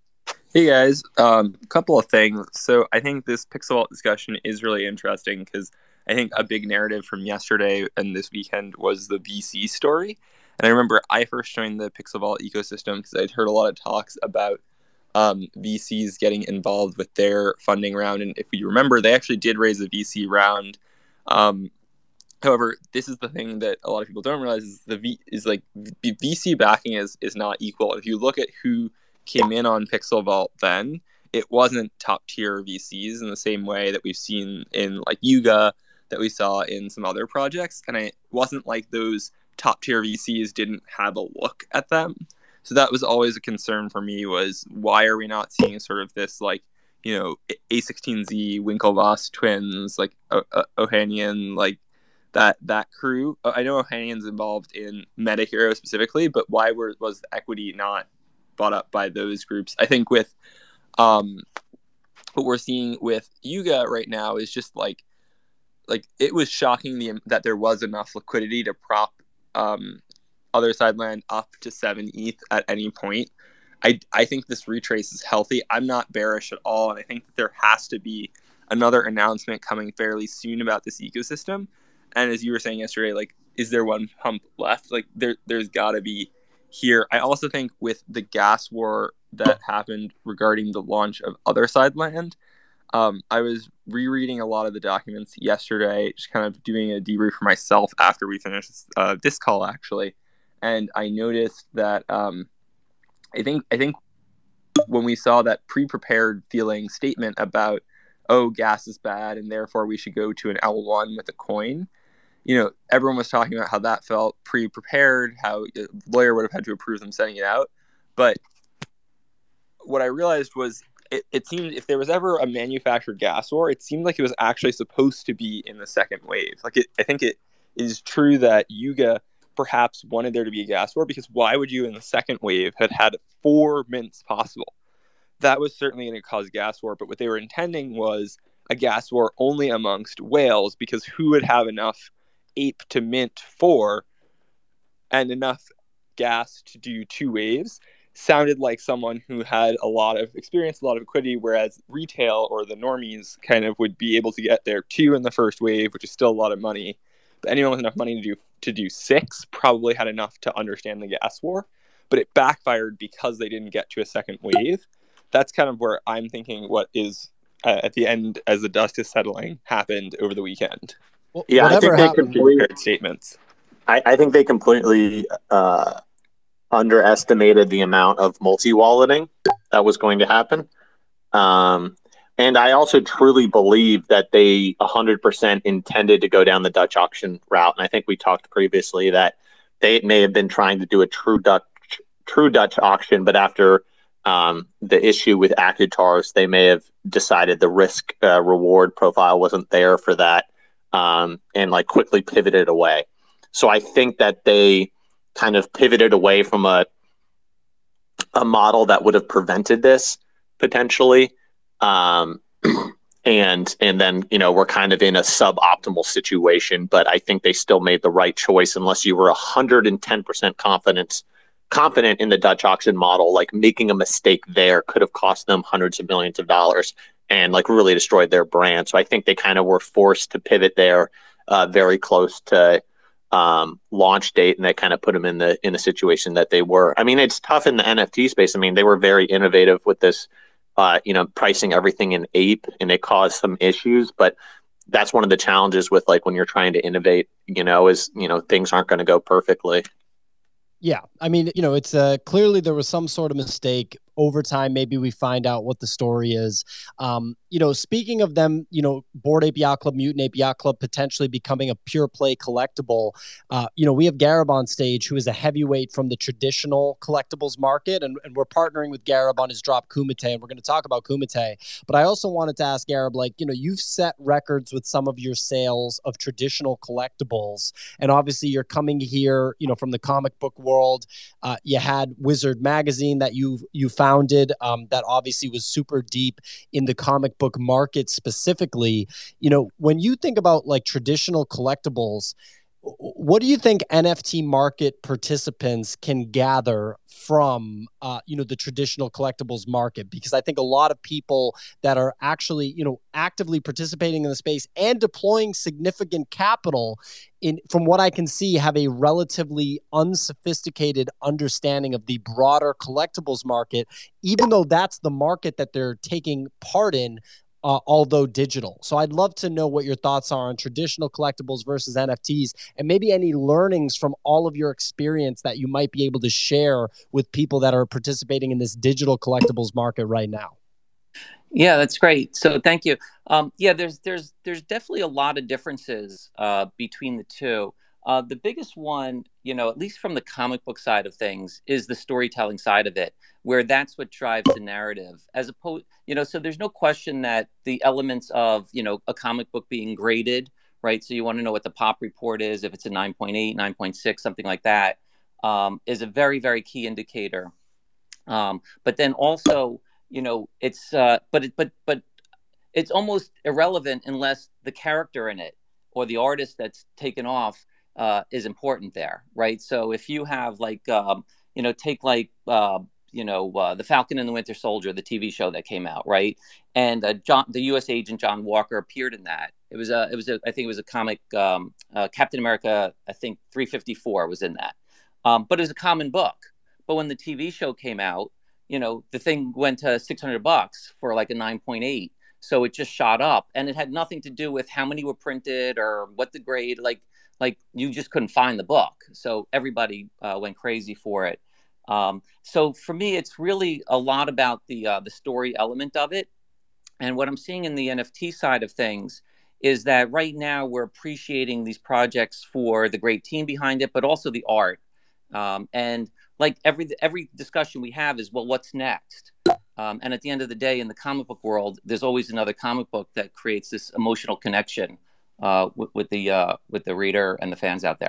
Hey guys, um, a couple of things. So I think this Pixel Vault discussion is really interesting because I think a big narrative from yesterday and this weekend was the V C story. And I remember I first joined the Pixel Vault ecosystem because I'd heard a lot of talks about um, V Cs getting involved with their funding round. And if you remember, they actually did raise a V C round. Um, However, this is the thing that a lot of people don't realize is the V is like v- VC backing is is not equal. If you look at who came in on Pixel Vault, then it wasn't top tier V Cs in the same way that we've seen in like Yuga, that we saw in some other projects, and it wasn't like those top tier V Cs didn't have a look at them. So that was always a concern for me, was why are we not seeing sort of this like, you know, A sixteen Z, Winklevoss twins, like o- o- Ohanian, like that that crew. I know Ohanian's involved in Meta Hero specifically, but why were, was the equity not bought up by those groups? I think with um, what we're seeing with Yuga right now is just like, like it was shocking the, that there was enough liquidity to prop um, Other Side Land up to seven E T H at any point. I, I think this retrace is healthy. I'm not bearish at all, and I think that there has to be another announcement coming fairly soon about this ecosystem. And as you were saying yesterday, like, is there one pump left? Like, there, there's got to be here. I also think with the gas war that happened regarding the launch of Other Side Land, um, I was rereading a lot of the documents yesterday, just kind of doing a debrief for myself after we finished uh, this call, actually. And I noticed that um, I think I think when we saw that pre-prepared feeling statement about, oh, gas is bad, and therefore we should go to an L one with a coin, you know, everyone was talking about how that felt pre-prepared, how a lawyer would have had to approve them sending it out. But what I realized was it, it seemed if there was ever a manufactured gas war, it seemed like it was actually supposed to be in the second wave. Like, it, I think it is true that Yuga perhaps wanted there to be a gas war, because why would you in the second wave have had four mints possible? that was certainly going to cause gas war. But what they were intending was a gas war only amongst whales, because who would have enough ape to mint four and enough gas to do two waves? Sounded like someone who had a lot of experience, a lot of liquidity, whereas retail or the normies kind of would be able to get their two in the first wave, which is still a lot of money. But anyone with enough money to do to do six probably had enough to understand the gas war, but it backfired because they didn't get to a second wave. That's kind of where I'm thinking what is uh, at the end, as the dust is settling, happened over the weekend. Well, Yeah, I think they happened, completely statements. I, I think they completely uh, underestimated the amount of multi-walleting that was going to happen. Um, and I also truly believe that they one hundred percent intended to go down the Dutch auction route. And I think we talked previously that they may have been trying to do a true Dutch, true Dutch auction, but after um, the issue with Accutars, they may have decided the risk uh, reward profile wasn't there for that, um, and like quickly pivoted away. So I think that they kind of pivoted away from a a model that would have prevented this potentially, um, and and then you know we're kind of in a suboptimal situation. But I think they still made the right choice, unless you were one hundred ten percent confident confident in the Dutch auction model. Like making a mistake there could have cost them hundreds of millions of dollars and like really destroyed their brand. So I think they kind of were forced to pivot there, uh, very close to um, launch date, and that kind of put them in the in the situation that they were. I mean, it's tough in the N F T space. I mean, they were very innovative with this, uh, you know, pricing everything in ape, and it caused some issues. But that's one of the challenges with like when you're trying to innovate, you know, is you know things aren't going to go perfectly. Yeah, I mean, you know, it's uh, clearly there was some sort of mistake. Over time, maybe we find out what the story is. Um, you know, speaking of them, you know, Bored Ape Yacht Club, Mutant Ape Yacht Club potentially becoming a pure play collectible. Uh, you know, we have Gareb on stage, who is a heavyweight from the traditional collectibles market, and, and we're partnering with Gareb on his drop Kumite, and we're going to talk about Kumite. But I also wanted to ask Gareb, like, you know, you've set records with some of your sales of traditional collectibles, and obviously you're coming here, you know, from the comic book world. Uh, you had Wizard Magazine that you you found founded um, that obviously was super deep in the comic book market specifically. You know, when you think about like traditional collectibles, what do you think N F T market participants can gather from, uh, you know, the traditional collectibles market? Because I think a lot of people that are actually, you know, actively participating in the space and deploying significant capital in, from what I can see, have a relatively unsophisticated understanding of the broader collectibles market, even though that's the market that they're taking part in. Uh, although digital. So I'd love to know what your thoughts are on traditional collectibles versus N F Ts, and maybe any learnings from all of your experience that you might be able to share with people that are participating in this digital collectibles market right now. Yeah, that's great. So thank you. Um, yeah, there's there's there's definitely a lot of differences uh, between the two. Uh, the biggest one, you know, at least from the comic book side of things, is the storytelling side of it, where that's what drives the narrative. As opposed, you know, so there's no question that the elements of, you know, a comic book being graded, right? So you want to know what the pop report is, if it's a nine point eight, nine point six, something like that, um, is a very, very key indicator. Um, but then also, you know, it's, uh, but it, but but it's almost irrelevant unless the character in it or the artist that's taken off uh, is important there, right? So if you have like, um, you know, take like, uh, you know, uh, The Falcon and the Winter Soldier, the T V show that came out, right? And uh, John, the U S agent John Walker appeared in that. It was a, it was a, I think it was a comic, um, uh, Captain America, I think three fifty-four was in that. Um, but it was a common book. But when the T V show came out, you know, the thing went to six hundred bucks for like a nine point eight. So it just shot up, and it had nothing to do with how many were printed or what the grade, like, like you just couldn't find the book. So everybody uh, went crazy for it. Um, so for me, it's really a lot about the uh, the story element of it. And what I'm seeing in the N F T side of things is that right now we're appreciating these projects for the great team behind it, but also the art. Um, and like every every discussion we have is, well, what's next? Um, and at the end of the day, in the comic book world, there's always another comic book that creates this emotional connection uh, with, with the uh, with the reader and the fans out there.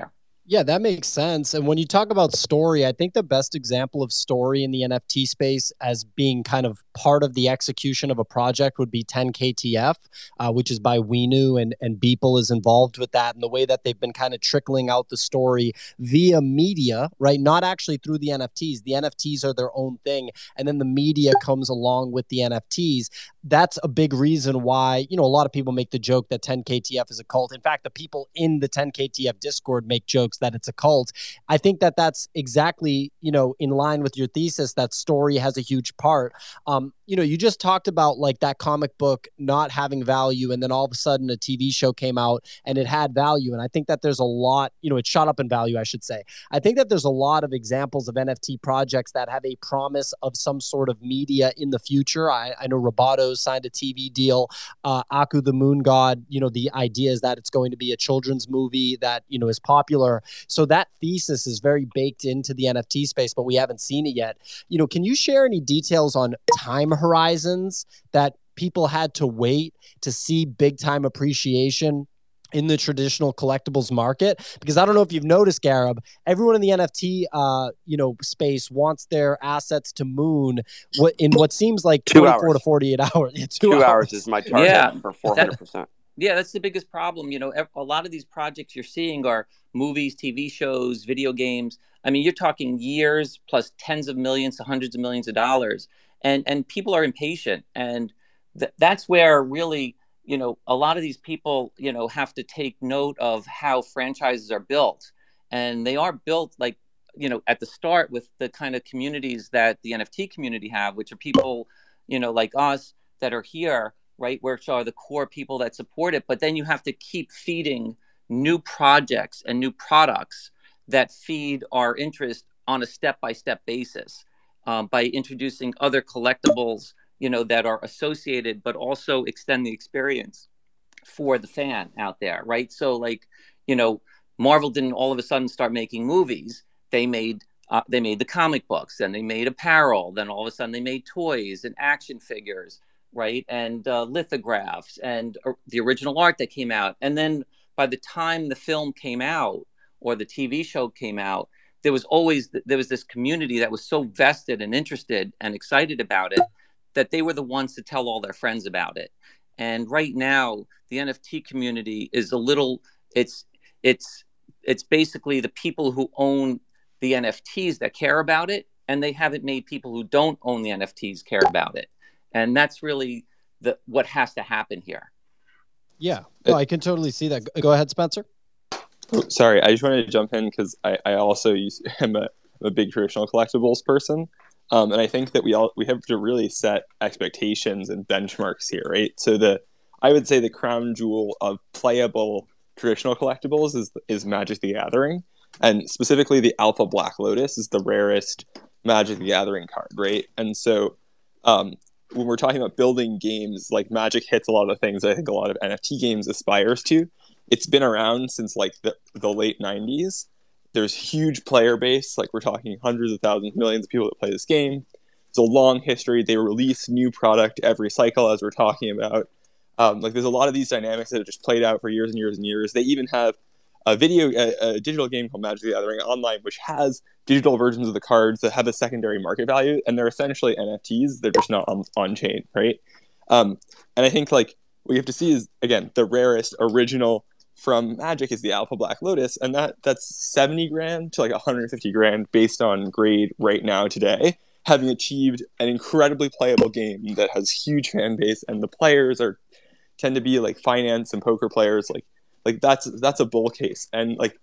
Yeah, that makes sense. And when you talk about story, I think the best example of story in the N F T space as being kind of part of the execution of a project would be ten K T F, uh, which is by Weenu, and, and Beeple is involved with that. And the way that they've been kind of trickling out the story via media, right? Not actually through the N F Ts. The N F Ts are their own thing. And then the media comes along with the N F Ts. That's a big reason why, you know, a lot of people make the joke that ten K T F is a cult. In fact, the people in the ten K T F Discord make jokes that it's a cult. I think that that's exactly, you know, in line with your thesis that story has a huge part. Um, you know, you just talked about like that comic book not having value, and then all of a sudden a T V show came out and it had value. And I think that there's a lot, you know, it shot up in value, I should say. I think that there's a lot of examples of N F T projects that have a promise of some sort of media in the future. I, I know Roboto signed a T V deal. Uh, Aku the Moon God, you know, the idea is that it's going to be a children's movie that, you know, is popular. So that thesis is very baked into the N F T space, but we haven't seen it yet. You know, can you share any details on time horizons that people had to wait to see big time appreciation in the traditional collectibles market? Because I don't know if you've noticed, Gareb, everyone in the N F T, uh, you know, space wants their assets to moon what in what seems like Two twenty-four hours. to forty-eight hours. Yeah, two, Two hours. hours is my target Yeah, for four hundred percent. Yeah, that's the biggest problem. You know, ev- a lot of these projects you're seeing are movies, T V shows, video games. I mean, you're talking years plus tens of millions to hundreds of millions of dollars, and and people are impatient, and th- that's where really, you know, a lot of these people, you know, have to take note of how franchises are built, and they are built like, you know, at the start with the kind of communities that the N F T community have, which are people, you know, like us that are here, right, which are the core people that support it. But then you have to keep feeding new projects and new products that feed our interest on a step-by-step basis, um, by introducing other collectibles, you know, that are associated, but also extend the experience for the fan out there, right? So, like, you know, Marvel didn't all of a sudden start making movies. They made uh, they made the comic books, then they made apparel, then all of a sudden they made toys and action figures, right? And uh, lithographs and uh, the original art that came out. And then by the time the film came out or the T V show came out, there was always, there was this community that was so vested and interested and excited about it that they were the ones to tell all their friends about it. And right now, the N F T community is a little, it's, it's, it's basically the people who own the N F Ts that care about it, and they haven't made people who don't own the N F Ts care about it. And that's really the what has to happen here. Yeah, no, I can totally see that. Go ahead, Spencer. Oh, sorry, I just wanted to jump in because I, I also use, am a, a big traditional collectibles person. Um, and I think that we all we have to really set expectations and benchmarks here, right? So the I would say the crown jewel of playable traditional collectibles is is Magic the Gathering, and specifically the Alpha Black Lotus is the rarest Magic the Gathering card, right? And so um, when we're talking about building games, like Magic hits a lot of the things I think a lot of N F T games aspires to. It's been around since like the, the late nineties. There's huge player base, like we're talking hundreds of thousands, millions of people that play this game. It's a long history. They release new product every cycle, as we're talking about. Um, like there's a lot of these dynamics that have just played out for years and years and years. They even have a video, a, a digital game called Magic the Gathering Online, which has digital versions of the cards that have a secondary market value, and they're essentially N F Ts. They're just not on, on chain, right? Um, and I think like what you have to see is, again, the rarest original from Magic is the Alpha Black Lotus, and that that's seventy grand to like one hundred fifty grand based on grade right now today, having achieved an incredibly playable game that has huge fan base, and the players are tend to be like finance and poker players. Like like that's that's a bull case, and like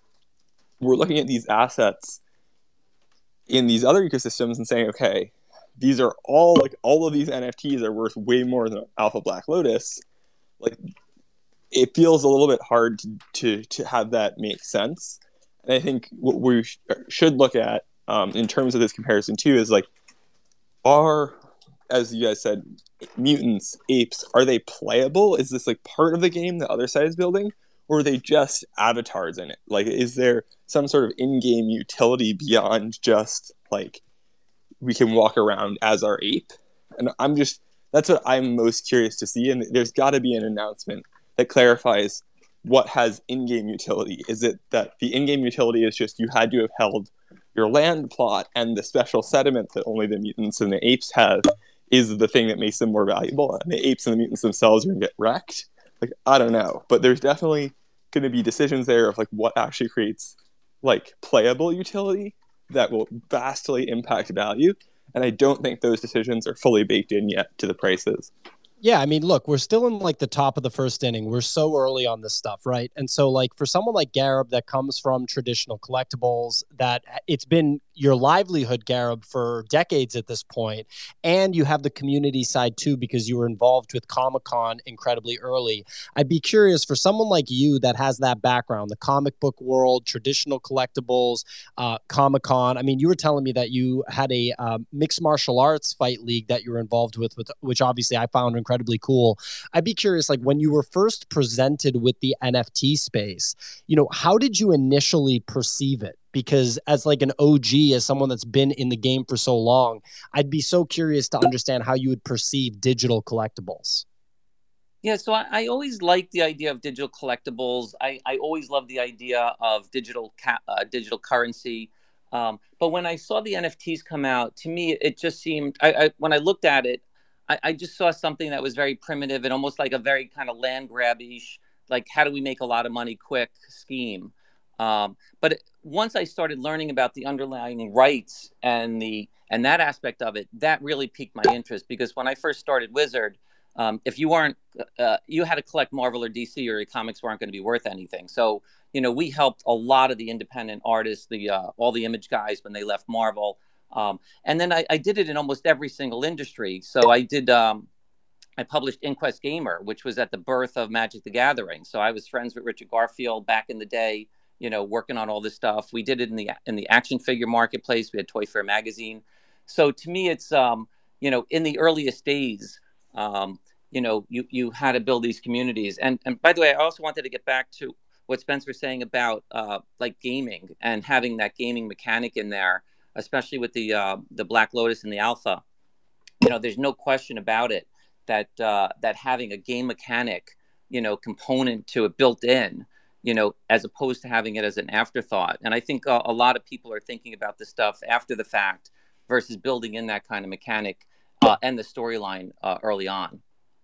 we're looking at these assets in these other ecosystems and saying, okay, these are all like all of these N F Ts are worth way more than Alpha Black Lotus. Like it feels a little bit hard to, to, to have that make sense. And I think what we sh- should look at um, in terms of this comparison too is like, are, as you guys said, mutants, apes, are they playable? Is this like part of the game the other side is building? Or are they just avatars in it? Like, is there some sort of in-game utility beyond just like, we can walk around as our ape? And I'm just, that's what I'm most curious to see. And there's got to be an announcement that clarifies what has in-game utility? Is it that the in-game utility is just you had to have held your land plot, and the special sediment that only the mutants and the apes have is the thing that makes them more valuable, and the apes and the mutants themselves are going to get wrecked? Like, I don't know, but there's definitely going to be decisions there of like what actually creates like playable utility that will vastly impact value, and I don't think those decisions are fully baked in yet to the prices. Yeah, I mean, look, we're still in like the top of the first inning. We're so early on this stuff, right? And so like for someone like Gareb that comes from traditional collectibles, that it's been your livelihood, Gareb, for decades at this point, and you have the community side too because you were involved with Comic-Con incredibly early. I'd be curious for someone like you that has that background, the comic book world, traditional collectibles, uh, Comic-Con. I mean, you were telling me that you had a uh, mixed martial arts fight league that you were involved with, with which obviously I found incredibly cool. I'd be curious, like when you were first presented with the N F T space, you know, how did you initially perceive it? Because as like an O G, as someone that's been in the game for so long, I'd be so curious to understand how you would perceive digital collectibles. Yeah, so I, I always liked the idea of digital collectibles. I, I always loved the idea of digital ca- uh, digital currency. Um, but when I saw the N F Ts come out, to me, it just seemed, I, I, when I looked at it, I, I just saw something that was very primitive and almost like a very kind of land grab-ish, like how do we make a lot of money quick scheme. Um, but once I started learning about the underlying rights and the and that aspect of it, that really piqued my interest, because when I first started Wizard, um, if you weren't, uh, you had to collect Marvel or D C, or your comics weren't going to be worth anything. So, you know, we helped a lot of the independent artists, the uh, all the Image guys when they left Marvel. Um, and then I, I did it in almost every single industry. So I did, um, I published Inquest Gamer, which was at the birth of Magic the Gathering. So I was friends with Richard Garfield back in the day, you know, working on all this stuff. We did it in the in the action figure marketplace. We had Toy Fair magazine. So to me, it's, um, you know, in the earliest days, um, you know, you, you had to build these communities. And, and by the way, I also wanted to get back to what Spencer was saying about uh, like gaming and having that gaming mechanic in there, especially with the uh, the Black Lotus and the Alpha. You know, there's no question about it that uh, that having a game mechanic, you know, component to it built in, you know, as opposed to having it as an afterthought. And I think uh, a lot of people are thinking about this stuff after the fact versus building in that kind of mechanic uh, and the storyline uh, early on.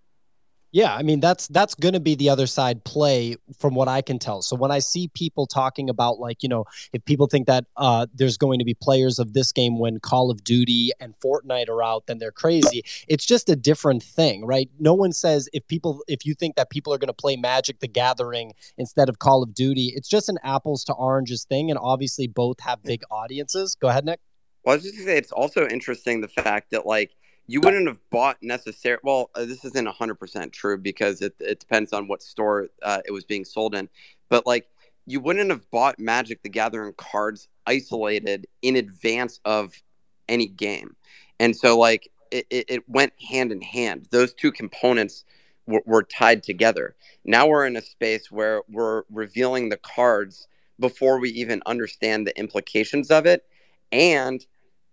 Yeah, I mean, that's that's going to be the other side play from what I can tell. So when I see people talking about, like, you know, if people think that uh, there's going to be players of this game when Call of Duty and Fortnite are out, then they're crazy. It's just a different thing, right? No one says if people, if you think that people are going to play Magic the Gathering instead of Call of Duty, it's just an apples to oranges thing. And obviously both have big audiences. Go ahead, Nick. Well, I was just going to say, it's also interesting the fact that, like, you wouldn't have bought necessarily. Well, uh, this isn't one hundred percent true because it, it depends on what store uh, it was being sold in. But, like, you wouldn't have bought Magic the Gathering cards isolated in advance of any game. And so, like, it, it, it went hand in hand. Those two components were, were tied together. Now we're in a space where we're revealing the cards before we even understand the implications of it. And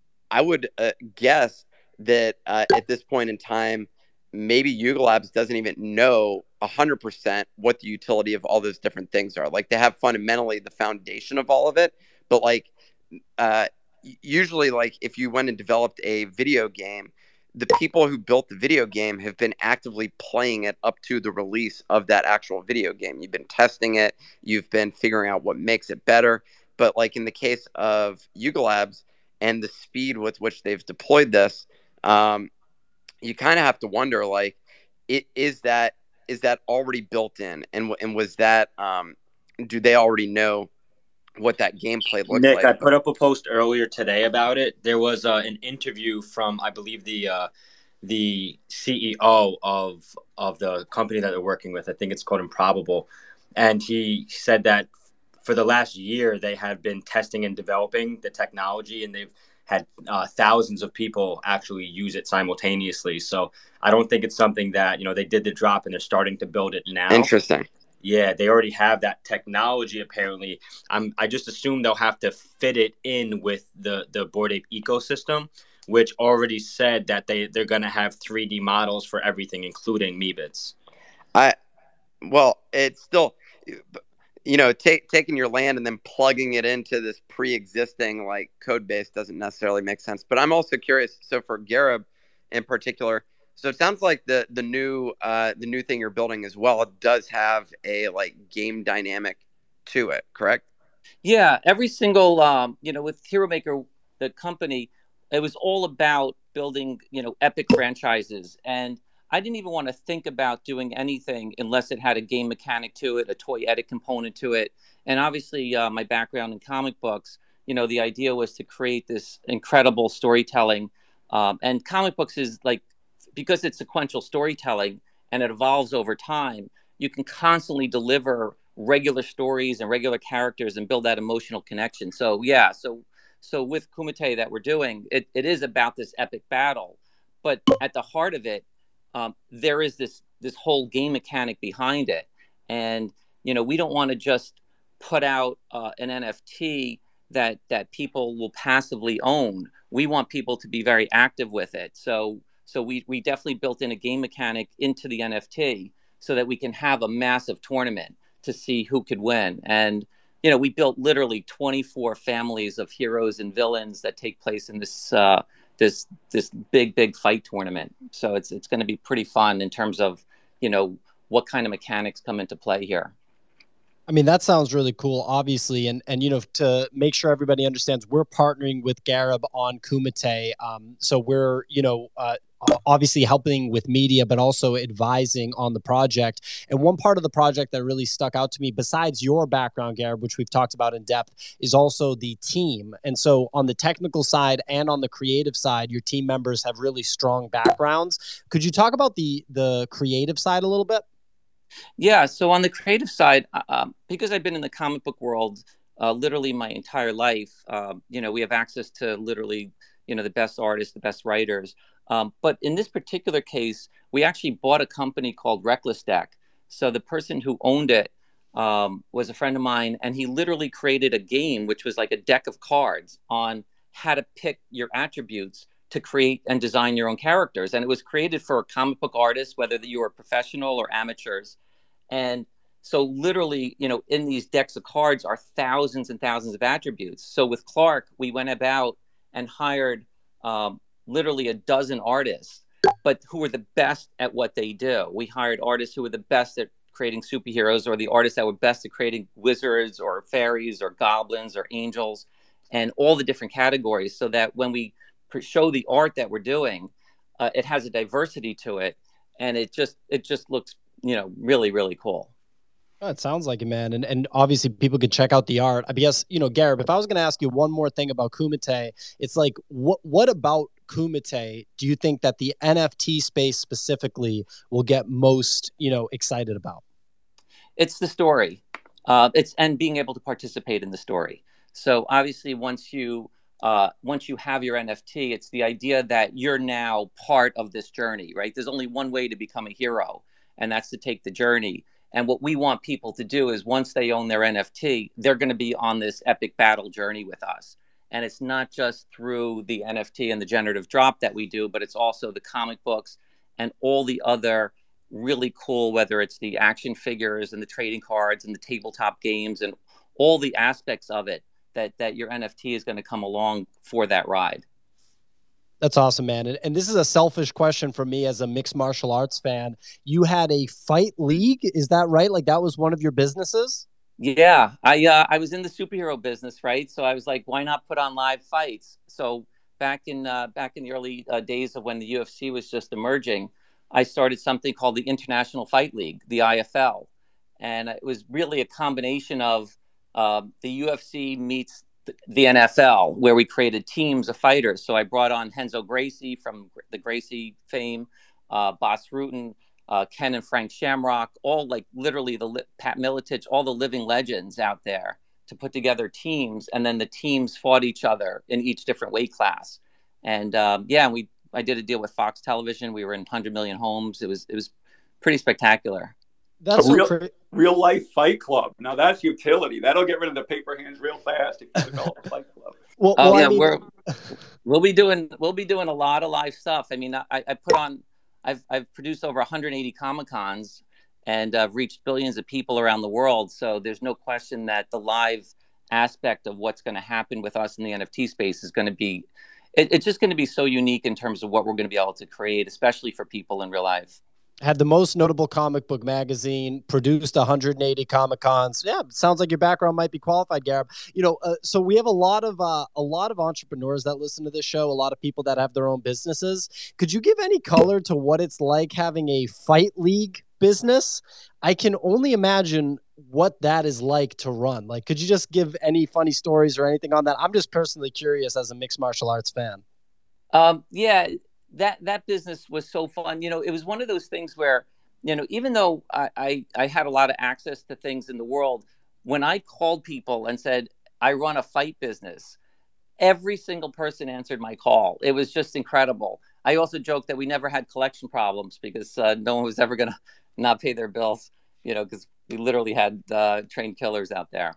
I would uh, guess that uh, at this point in time, maybe Yuga Labs doesn't even know one hundred percent what the utility of all those different things are. Like, they have fundamentally the foundation of all of it, but, like, uh, usually, like, if you went and developed a video game, the people who built the video game have been actively playing it up to the release of that actual video game. You've been testing it. You've been figuring out what makes it better. But, like, in the case of Yuga Labs and the speed with which they've deployed this, um, you kind of have to wonder, like, it, is that is that already built in, and and was that um, do they already know what that gameplay looks Nick, like? I put up a post earlier today about it. There was uh, an interview from, I believe, the uh, the C E O of of the company that they're working with. I think it's called Improbable, and he said that for the last year they have been testing and developing the technology, and they've had uh, thousands of people actually use it simultaneously. So I don't think it's something that, you know, they did the drop and they're starting to build it now. Interesting. Yeah, they already have that technology, apparently. I'm, I just assume they'll have to fit it in with the, the Bored Ape ecosystem, which already said that they, they're going to have three D models for everything, including Meebits. I, well, it's still, you know, take, taking your land and then plugging it into this pre-existing like code base doesn't necessarily make sense. But I'm also curious. So for Garib in particular, so it sounds like the the new uh, the new thing you're building as well, it does have a like game dynamic to it, correct? Yeah, every single um, you know, with Hero Maker, the company, it was all about building, you know, epic franchises. And I didn't even want to think about doing anything unless it had a game mechanic to it, a toy edit component to it. And obviously, uh, my background in comic books, you know, the idea was to create this incredible storytelling. Um, and comic books is like, because it's sequential storytelling and it evolves over time, you can constantly deliver regular stories and regular characters and build that emotional connection. So, yeah, so so with Kumite that we're doing, it, it is about this epic battle. But at the heart of it, Um, there is this this whole game mechanic behind it, and you know we don't want to just put out uh, an N F T that that people will passively own. We want people to be very active with it. So so we we definitely built in a game mechanic into the N F T so that we can have a massive tournament to see who could win. And you know we built literally twenty-four families of heroes and villains that take place in this. Uh, this this big big fight tournament. So it's it's going to be pretty fun in terms of, you know, what kind of mechanics come into play here. I mean, that sounds really cool, obviously. And, and you know, to make sure everybody understands, we're partnering with Garib on Kumite. Um, so we're, you know, uh, obviously helping with media, but also advising on the project. And one part of the project that really stuck out to me, besides your background, Garib, which we've talked about in depth, is also the team. And so on the technical side and on the creative side, your team members have really strong backgrounds. Could you talk about the the creative side a little bit? Yeah, so on the creative side, um, because I've been in the comic book world uh, literally my entire life, uh, you know, we have access to literally, you know, the best artists, the best writers. Um, but in this particular case, we actually bought a company called Reckless Deck. So the person who owned it um, was a friend of mine, and he literally created a game, which was like a deck of cards on how to pick your attributes to create and design your own characters. And it was created for comic book artists, whether you were professional or amateurs. And so literally, you know, in these decks of cards are thousands and thousands of attributes. So with Clark, we went about and hired um, literally a dozen artists, but who were the best at what they do. We hired artists who were the best at creating superheroes, or the artists that were best at creating wizards or fairies or goblins or angels, and all the different categories, so that when we show the art that we're doing, uh, it has a diversity to it, and it just it just looks, you know, really, really cool. Oh, it sounds like it, man. And and obviously people could check out the art. I guess, you know, Garib, if I was going to ask you one more thing about Kumite, it's like, what what about Kumite do you think that the N F T space specifically will get most, you know, excited about? It's the story. Uh, it's and being able to participate in the story. So obviously once you uh, once you have your N F T, it's the idea that you're now part of this journey, right? There's only one way to become a hero, and that's to take the journey. And what we want people to do is once they own their N F T, they're going to be on this epic battle journey with us. And it's not just through the N F T and the generative drop that we do, but it's also the comic books and all the other really cool, whether it's the action figures and the trading cards and the tabletop games and all the aspects of it, that that your N F T is going to come along for that ride. That's awesome, man. And, and this is a selfish question for me as a mixed martial arts fan. You had a fight league, is that right? Like that was one of your businesses? Yeah, I uh, I was in the superhero business, right? So I was like, why not put on live fights? So back in uh, back in the early uh, days of when the U F C was just emerging, I started something called the International Fight League, the I F L, and it was really a combination of uh, the U F C meets the N F L, where we created teams of fighters. So I brought on Renzo Gracie from the Gracie fame, uh, Bas Rutten, uh, Ken and Frank Shamrock, all like literally the li- Pat Miletich, all the living legends out there to put together teams. And then the teams fought each other in each different weight class. And um, yeah, we I did a deal with Fox Television. We were in one hundred million homes. It was it was pretty spectacular. That's a real, so real life fight club. Now that's utility. That'll get rid of the paper hands real fast if you develop a fight club. Well, oh well, yeah, I mean, we're we'll be doing we'll be doing a lot of live stuff. I mean, I, I put on I've I've produced over one hundred eighty Comic Cons, and uh, reached billions of people around the world. So there's no question that the live aspect of what's going to happen with us in the N F T space is going to be, it, it's just going to be so unique in terms of what we're going to be able to create, especially for people in real life. Had the most notable comic book magazine, produced one hundred eighty Comic Cons. Yeah, sounds like your background might be qualified, Gareb. You know, uh, so we have a lot of uh, a lot of entrepreneurs that listen to this show. A lot of people that have their own businesses. Could you give any color to what it's like having a fight league business? I can only imagine what that is like to run. Like, could you just give any funny stories or anything on that? I'm just personally curious as a mixed martial arts fan. Um, yeah. That that business was so fun. You know, it was one of those things where, you know, even though I, I, I had a lot of access to things in the world, when I called people and said, I run a fight business, every single person answered my call. It was just incredible. I also joked that we never had collection problems because uh, no one was ever going to not pay their bills, you know, because we literally had uh, trained killers out there.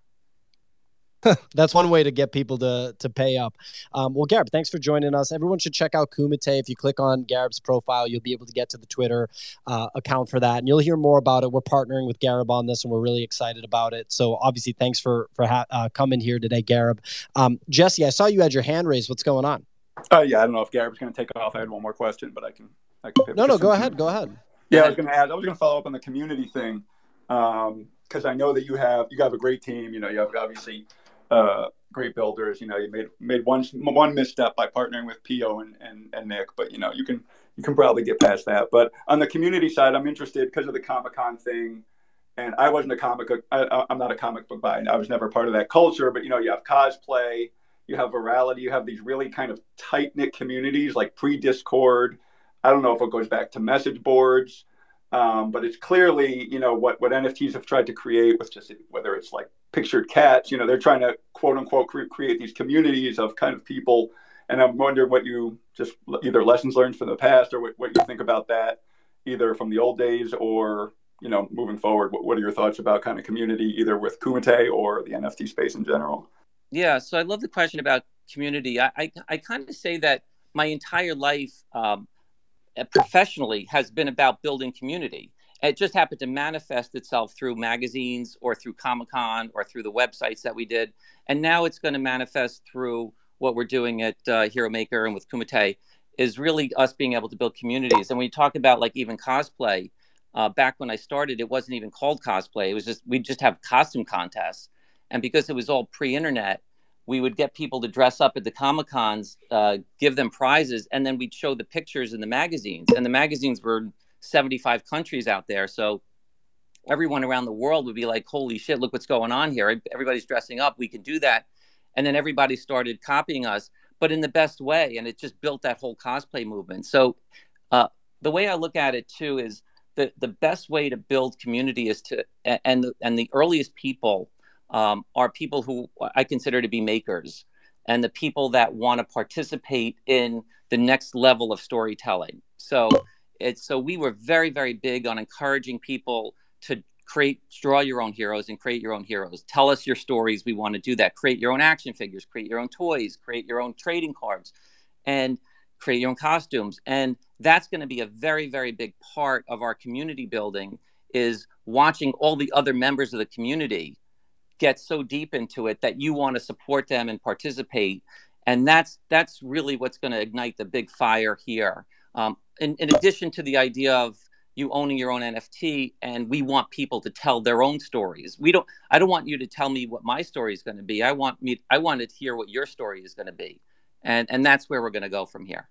That's one way to get people to to pay up. Um, well, Gareb, thanks for joining us. Everyone should check out Kumite. If you click on Gareb's profile, you'll be able to get to the Twitter uh, account for that, and you'll hear more about it. We're partnering with Gareb on this, and we're really excited about it. So, obviously, thanks for for ha- uh, coming here today, Gareb. Um, Jesse, I saw you had your hand raised. What's going on? Oh, uh, yeah, I don't know if Gareb's going to take off. I had one more question, but I can. I can no, no, go ahead. Go ahead. Yeah, I was going to add. I was going to follow up on the community thing because um, I know that you have you have a great team. You know, you have obviously. Uh, great builders. You know, you made made one one misstep by partnering with P O and, and and Nick, but you know, you can you can probably get past that. But on the community side, I'm interested because of the Comic-Con thing, and I wasn't a comic book. I, I'm not a comic book guy. I was never part of that culture. But you know, you have cosplay, you have virality, you have these really kind of tight knit communities like pre-Discord. I don't know if it goes back to message boards. Um, but it's clearly, you know, what, what N F Ts have tried to create with just whether it's like pictured cats, you know, they're trying to quote unquote cre- create these communities of kind of people. And I'm wondering what you just either lessons learned from the past or what, what you think about that, either from the old days or, you know, moving forward. What, what are your thoughts about kind of community, either with Kumite or the N F T space in general? Yeah, so I love the question about community. I, I, I kind of say that my entire life, um, professionally has been about building community. It just happened to manifest itself through magazines or through Comic-Con or through the websites that we did. And now it's going to manifest through what we're doing at uh, Hero Maker and with Kumite is really us being able to build communities. And when you talk about like even cosplay, uh, back when I started, it wasn't even called cosplay. It was just, we'd just have costume contests. And because it was all pre-internet, we would get people to dress up at the Comic-Cons, uh, give them prizes, and then we'd show the pictures in the magazines. And the magazines were seventy-five countries out there. So everyone around the world would be like, holy shit, look what's going on here. Everybody's dressing up. We can do that. And then everybody started copying us, but in the best way. And it just built that whole cosplay movement. So uh, the way I look at it, too, is the, the best way to build community is to, and the, and the earliest people Um, are people who I consider to be makers and the people that want to participate in the next level of storytelling. So it's so we were very, very big on encouraging people to create, draw your own heroes and create your own heroes. Tell us your stories. We want to do that. Create your own action figures, create your own toys, create your own trading cards, and create your own costumes. And that's going to be a very, very big part of our community building is watching all the other members of the community get so deep into it that you want to support them and participate. And that's that's really what's going to ignite the big fire here. Um, in, in addition to the idea of you owning your own N F T, and we want people to tell their own stories. We don't. I don't want you to tell me what my story is going to be. I want me. I want to hear what your story is going to be, and and that's where we're going to go from here.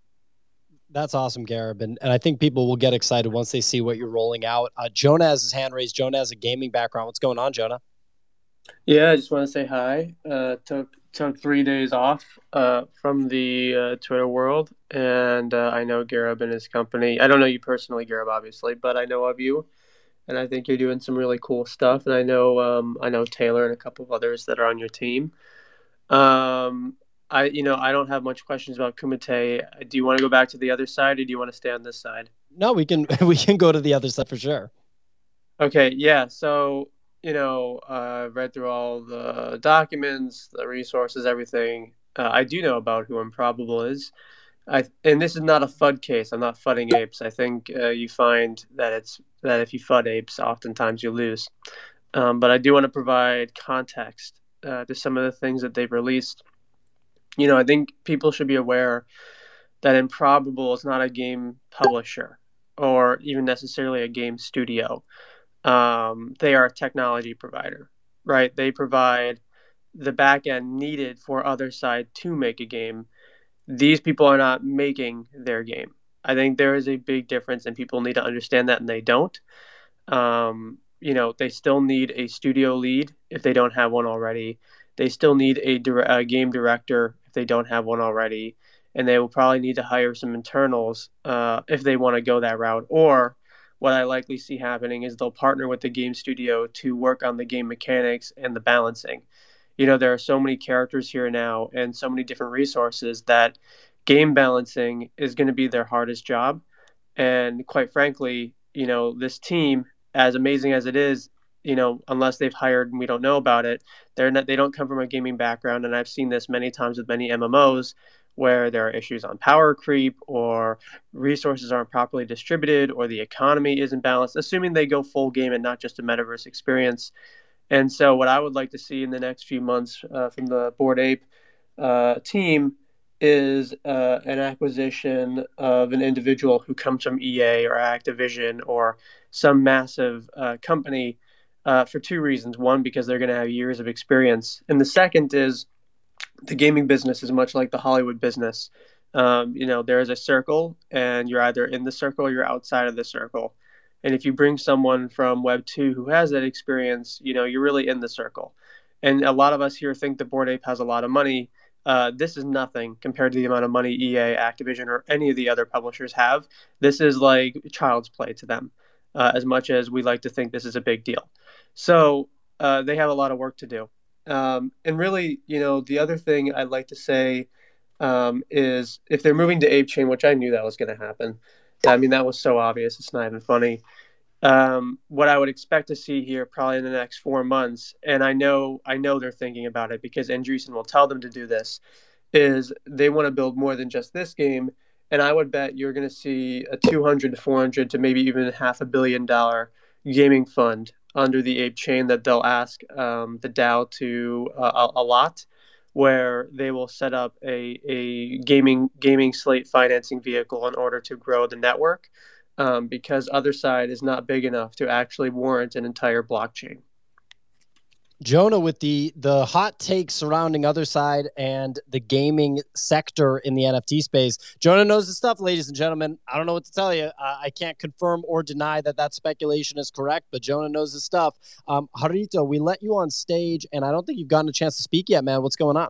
That's awesome, Gareb. And, and I think people will get excited once they see what you're rolling out. Uh, Jonah has his hand raised. Jonah has a gaming background. What's going on, Jonah? Yeah, I just want to say hi. Uh, took took three days off uh, from the uh, Twitter world, and uh, I know Gareb and his company. I don't know you personally, Gareb, obviously, but I know of you, and I think you're doing some really cool stuff. And I know um, I know Taylor and a couple of others that are on your team. Um, I you know I don't have much questions about Kumite. Do you want to go back to the other side, or do you want to stay on this side? No, we can we can go to the other side for sure. Okay, yeah. So. You know, uh, read through all the documents, the resources, everything. Uh, I do know about who Improbable is. I and this is not a FUD case. I'm not fudding apes. I think uh, you find that it's that if you FUD apes, oftentimes you lose. Um, but I do want to provide context uh, to some of the things that they've released. You know, I think people should be aware that Improbable is not a game publisher or even necessarily a game studio. Um, they are a technology provider, right? They provide the back end needed for other side to make a game. These people are not making their game. I think there is a big difference, and people need to understand that, and they don't. Um, you know, they still need a studio lead if they don't have one already. They still need a, dire- a game director if they don't have one already. And they will probably need to hire some internals uh, if they want to go that route. Or what I likely see happening is they'll partner with the game studio to work on the game mechanics and the balancing. You know, there are so many characters here now and so many different resources that game balancing is going to be their hardest job. And quite frankly, you know, this team, as amazing as it is, you know, unless they've hired and we don't know about it, they're not, they don't come from a gaming background. And I've seen this many times with many M M Os where there are issues on power creep or resources aren't properly distributed or the economy isn't balanced, assuming they go full game and not just a metaverse experience. And so what I would like to see in the next few months uh, from the Bored Ape uh, team is uh, an acquisition of an individual who comes from E A or Activision or some massive uh, company uh, for two reasons. One, because they're going to have years of experience. And the second is the gaming business is much like the Hollywood business. Um, you know, there is a circle, and you're either in the circle or you're outside of the circle. And if you bring someone from Web two who has that experience, you know, you're really in the circle. And a lot of us here think the Bored Ape has a lot of money. Uh, this is nothing compared to the amount of money E A, Activision, or any of the other publishers have. This is like child's play to them, uh, as much as we like to think this is a big deal. So uh, they have a lot of work to do. Um, and really, you know, the other thing I'd like to say um, is if they're moving to Ape Chain, which I knew that was going to happen. I mean, that was so obvious. It's not even funny. Um, what I would expect to see here probably in the next four months, and I know I know they're thinking about it because Andreessen will tell them to do this, is they want to build more than just this game. And I would bet you're going to see a two hundred to four hundred to maybe even half a billion dollar gaming fund under the Ape Chain that they'll ask um, the DAO to uh, allot, where they will set up a, a gaming gaming slate financing vehicle in order to grow the network, um, because other side is not big enough to actually warrant an entire blockchain. Jonah, with the the hot takes surrounding other side and the gaming sector in the N F T space, Jonah knows his stuff, ladies and gentlemen. I don't know what to tell you. Uh, I can't confirm or deny that that speculation is correct, but Jonah knows his stuff. Um, Harito, we let you on stage, and I don't think you've gotten a chance to speak yet, man. What's going on?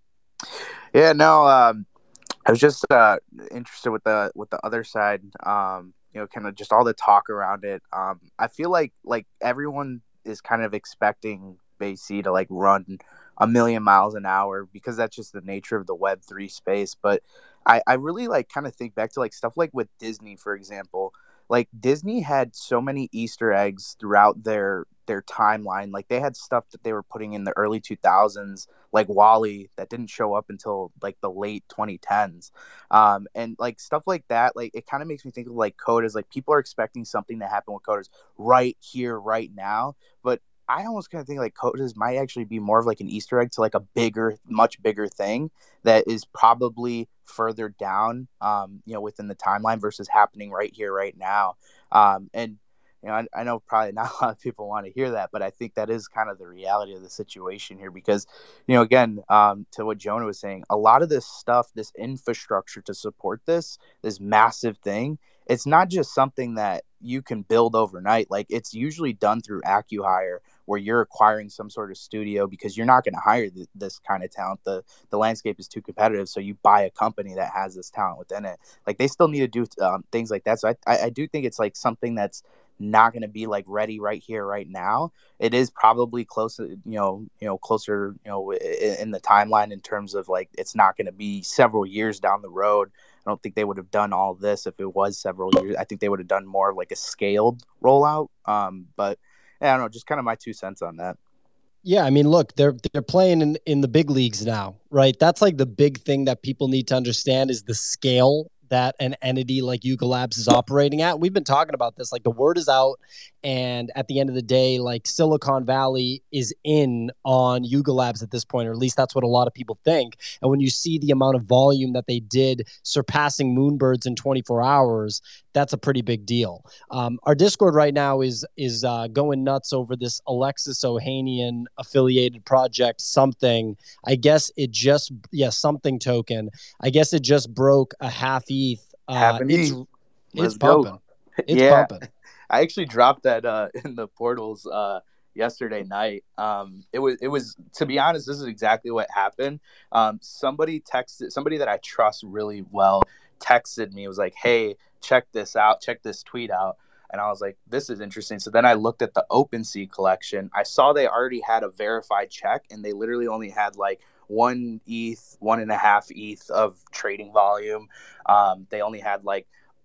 Yeah, no, um, I was just uh, interested with the with the other side. Um, you know, kind of just all the talk around it. Um, I feel like like everyone is kind of expecting B A C to like run a million miles an hour because that's just the nature of the Web three space. But I, I really like kind of think back to like stuff like with Disney, for example. Like Disney had so many Easter eggs throughout their their timeline. Like they had stuff that they were putting in the early two thousands, like WALL-E, that didn't show up until like the late twenty tens. Um, and like stuff like that, like it kind of makes me think of like coders. Like people are expecting something to happen with coders right here, right now. But I almost kind of think like coders might actually be more of like an Easter egg to like a bigger, much bigger thing that is probably further down, um, you know, within the timeline versus happening right here, right now. Um, and, you know, I, I know probably not a lot of people want to hear that, but I think that is kind of the reality of the situation here because, you know, again, um, to what Jonah was saying, a lot of this stuff, this infrastructure to support this, this massive thing, it's not just something that you can build overnight. Like it's usually done through AccuHire, where you're acquiring some sort of studio because you're not going to hire th- this kind of talent. The the landscape is too competitive. So you buy a company that has this talent within it. Like they still need to do um, things like that. So I, I, I do think it's like something that's not going to be like ready right here, right now. It is probably closer, you know, you know, closer, you know, in, in the timeline in terms of like, it's not going to be several years down the road. I don't think they would have done all this if it was several years. I think they would have done more of like a scaled rollout. Um, but yeah, I don't know, just kind of my two cents on that. Yeah, I mean, look, they're they're playing in, in the big leagues now, right? That's like the big thing that people need to understand is the scale that an entity like Yuga Labs is operating at. We've been talking about this. Like the word is out, and at the end of the day, like Silicon Valley is in on Yuga Labs at this point, or at least that's what a lot of people think. And when you see the amount of volume that they did, surpassing Moonbirds in twenty-four hours, that's a pretty big deal. Um, our Discord right now is is uh, going nuts over this Alexis Ohanian affiliated project. Something, I guess it just yeah something token. I guess it just broke a half E T H. Uh, Half an it's E T H. it's Let's go. pumping. It's Yeah. pumping. I actually dropped that uh, in the portals uh, yesterday night. Um, it was it was to be honest, this is exactly what happened. Um, somebody texted somebody that I trust really well texted me. It was like, "Hey, check this out. Check this tweet out." And I was like, "This is interesting." So then I looked at the OpenSea collection. I saw they already had a verified check, and they literally only had like one E T H, one and a half E T H of trading volume. Um, they only had like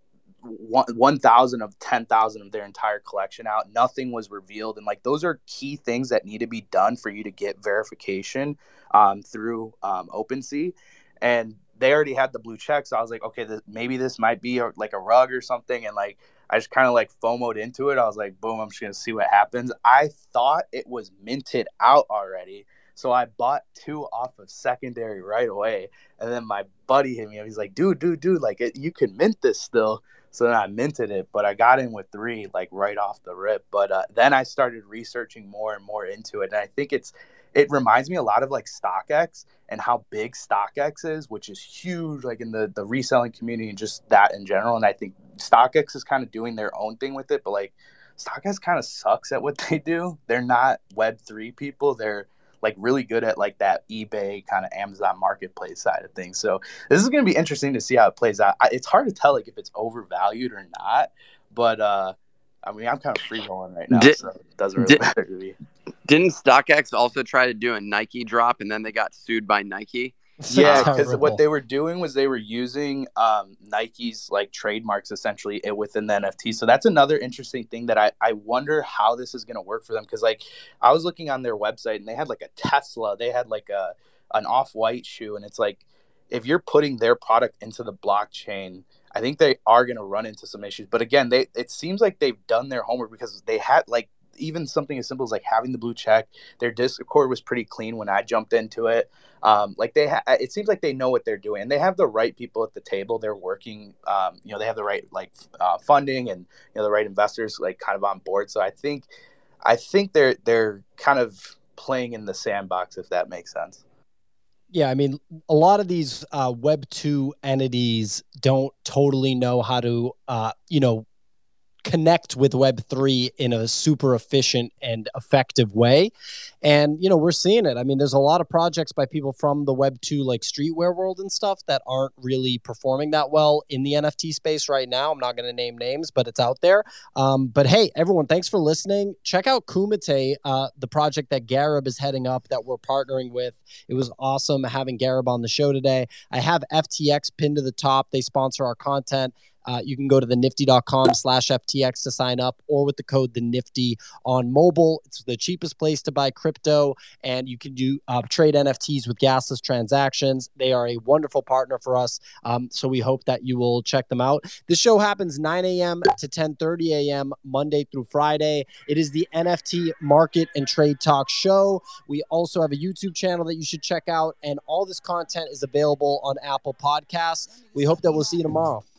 one one thousand of ten thousand of their entire collection out. Nothing was revealed, and like those are key things that need to be done for you to get verification um, through um, OpenSea. And they already had the blue check, so I was like, okay, this, maybe this might be a, like a rug or something. And like I just kind of like FOMO'd into it. I was like, boom, I'm just gonna see what happens. I thought it was minted out already, so I bought two off of secondary right away. And then my buddy hit me up. He's like, dude, dude, dude, like it, you can mint this still. So then I minted it, but I got in with three like right off the rip. But uh, then I started researching more and more into it. And I think it's it reminds me a lot of like StockX and how big StockX is, which is huge like in the, the reselling community and just that in general. And I think StockX is kind of doing their own thing with it. But like StockX kind of sucks at what they do. They're not Web three people. They're like really good at like that eBay kind of Amazon marketplace side of things. So this is going to be interesting to see how it plays out. I, it's hard to tell like if it's overvalued or not, but uh, I mean, I'm kind of free rolling right now, Did, so it doesn't really did, matter to me. Didn't StockX also try to do a Nike drop and then they got sued by Nike? Yeah, because what they were doing was they were using um, Nike's like trademarks essentially within the N F T. So that's another interesting thing that I, I wonder how this is going to work for them. Because like I was looking on their website and they had like a Tesla, they had like a an off-white shoe, and it's like if you're putting their product into the blockchain, I think they are going to run into some issues. But again, they it seems like they've done their homework because they had like even something as simple as like having the blue check. Their Discord was pretty clean when I jumped into it. Um, like they, ha- it seems like they know what they're doing, and they have the right people at the table. They're working, um, you know, they have the right like uh, funding and you know the right investors like kind of on board. So I think, I think they're they're kind of playing in the sandbox, if that makes sense. Yeah, I mean, a lot of these uh, Web two entities don't totally know how to, uh, you know, connect with Web three in a super efficient and effective way. And, you know, we're seeing it. I mean, there's a lot of projects by people from the Web two, like streetwear world and stuff that aren't really performing that well in the N F T space right now. I'm not going to name names, but it's out there. Um, but hey, everyone, thanks for listening. Check out Kumite, uh, the project that Garib is heading up that we're partnering with. It was awesome having Garib on the show today. I have F T X pinned to the top. They sponsor our content. Uh, you can go to the nifty.com slash FTX to sign up, or with the code the Nifty on mobile. It's the cheapest place to buy crypto, and you can do uh, trade N F Ts with gasless transactions. They are a wonderful partner for us, um, so we hope that you will check them out. This show happens nine a.m. to ten thirty a.m. Monday through Friday. It is the N F T Market and Trade Talk show. We also have a YouTube channel that you should check out, and all this content is available on Apple Podcasts. We hope that we'll see you tomorrow.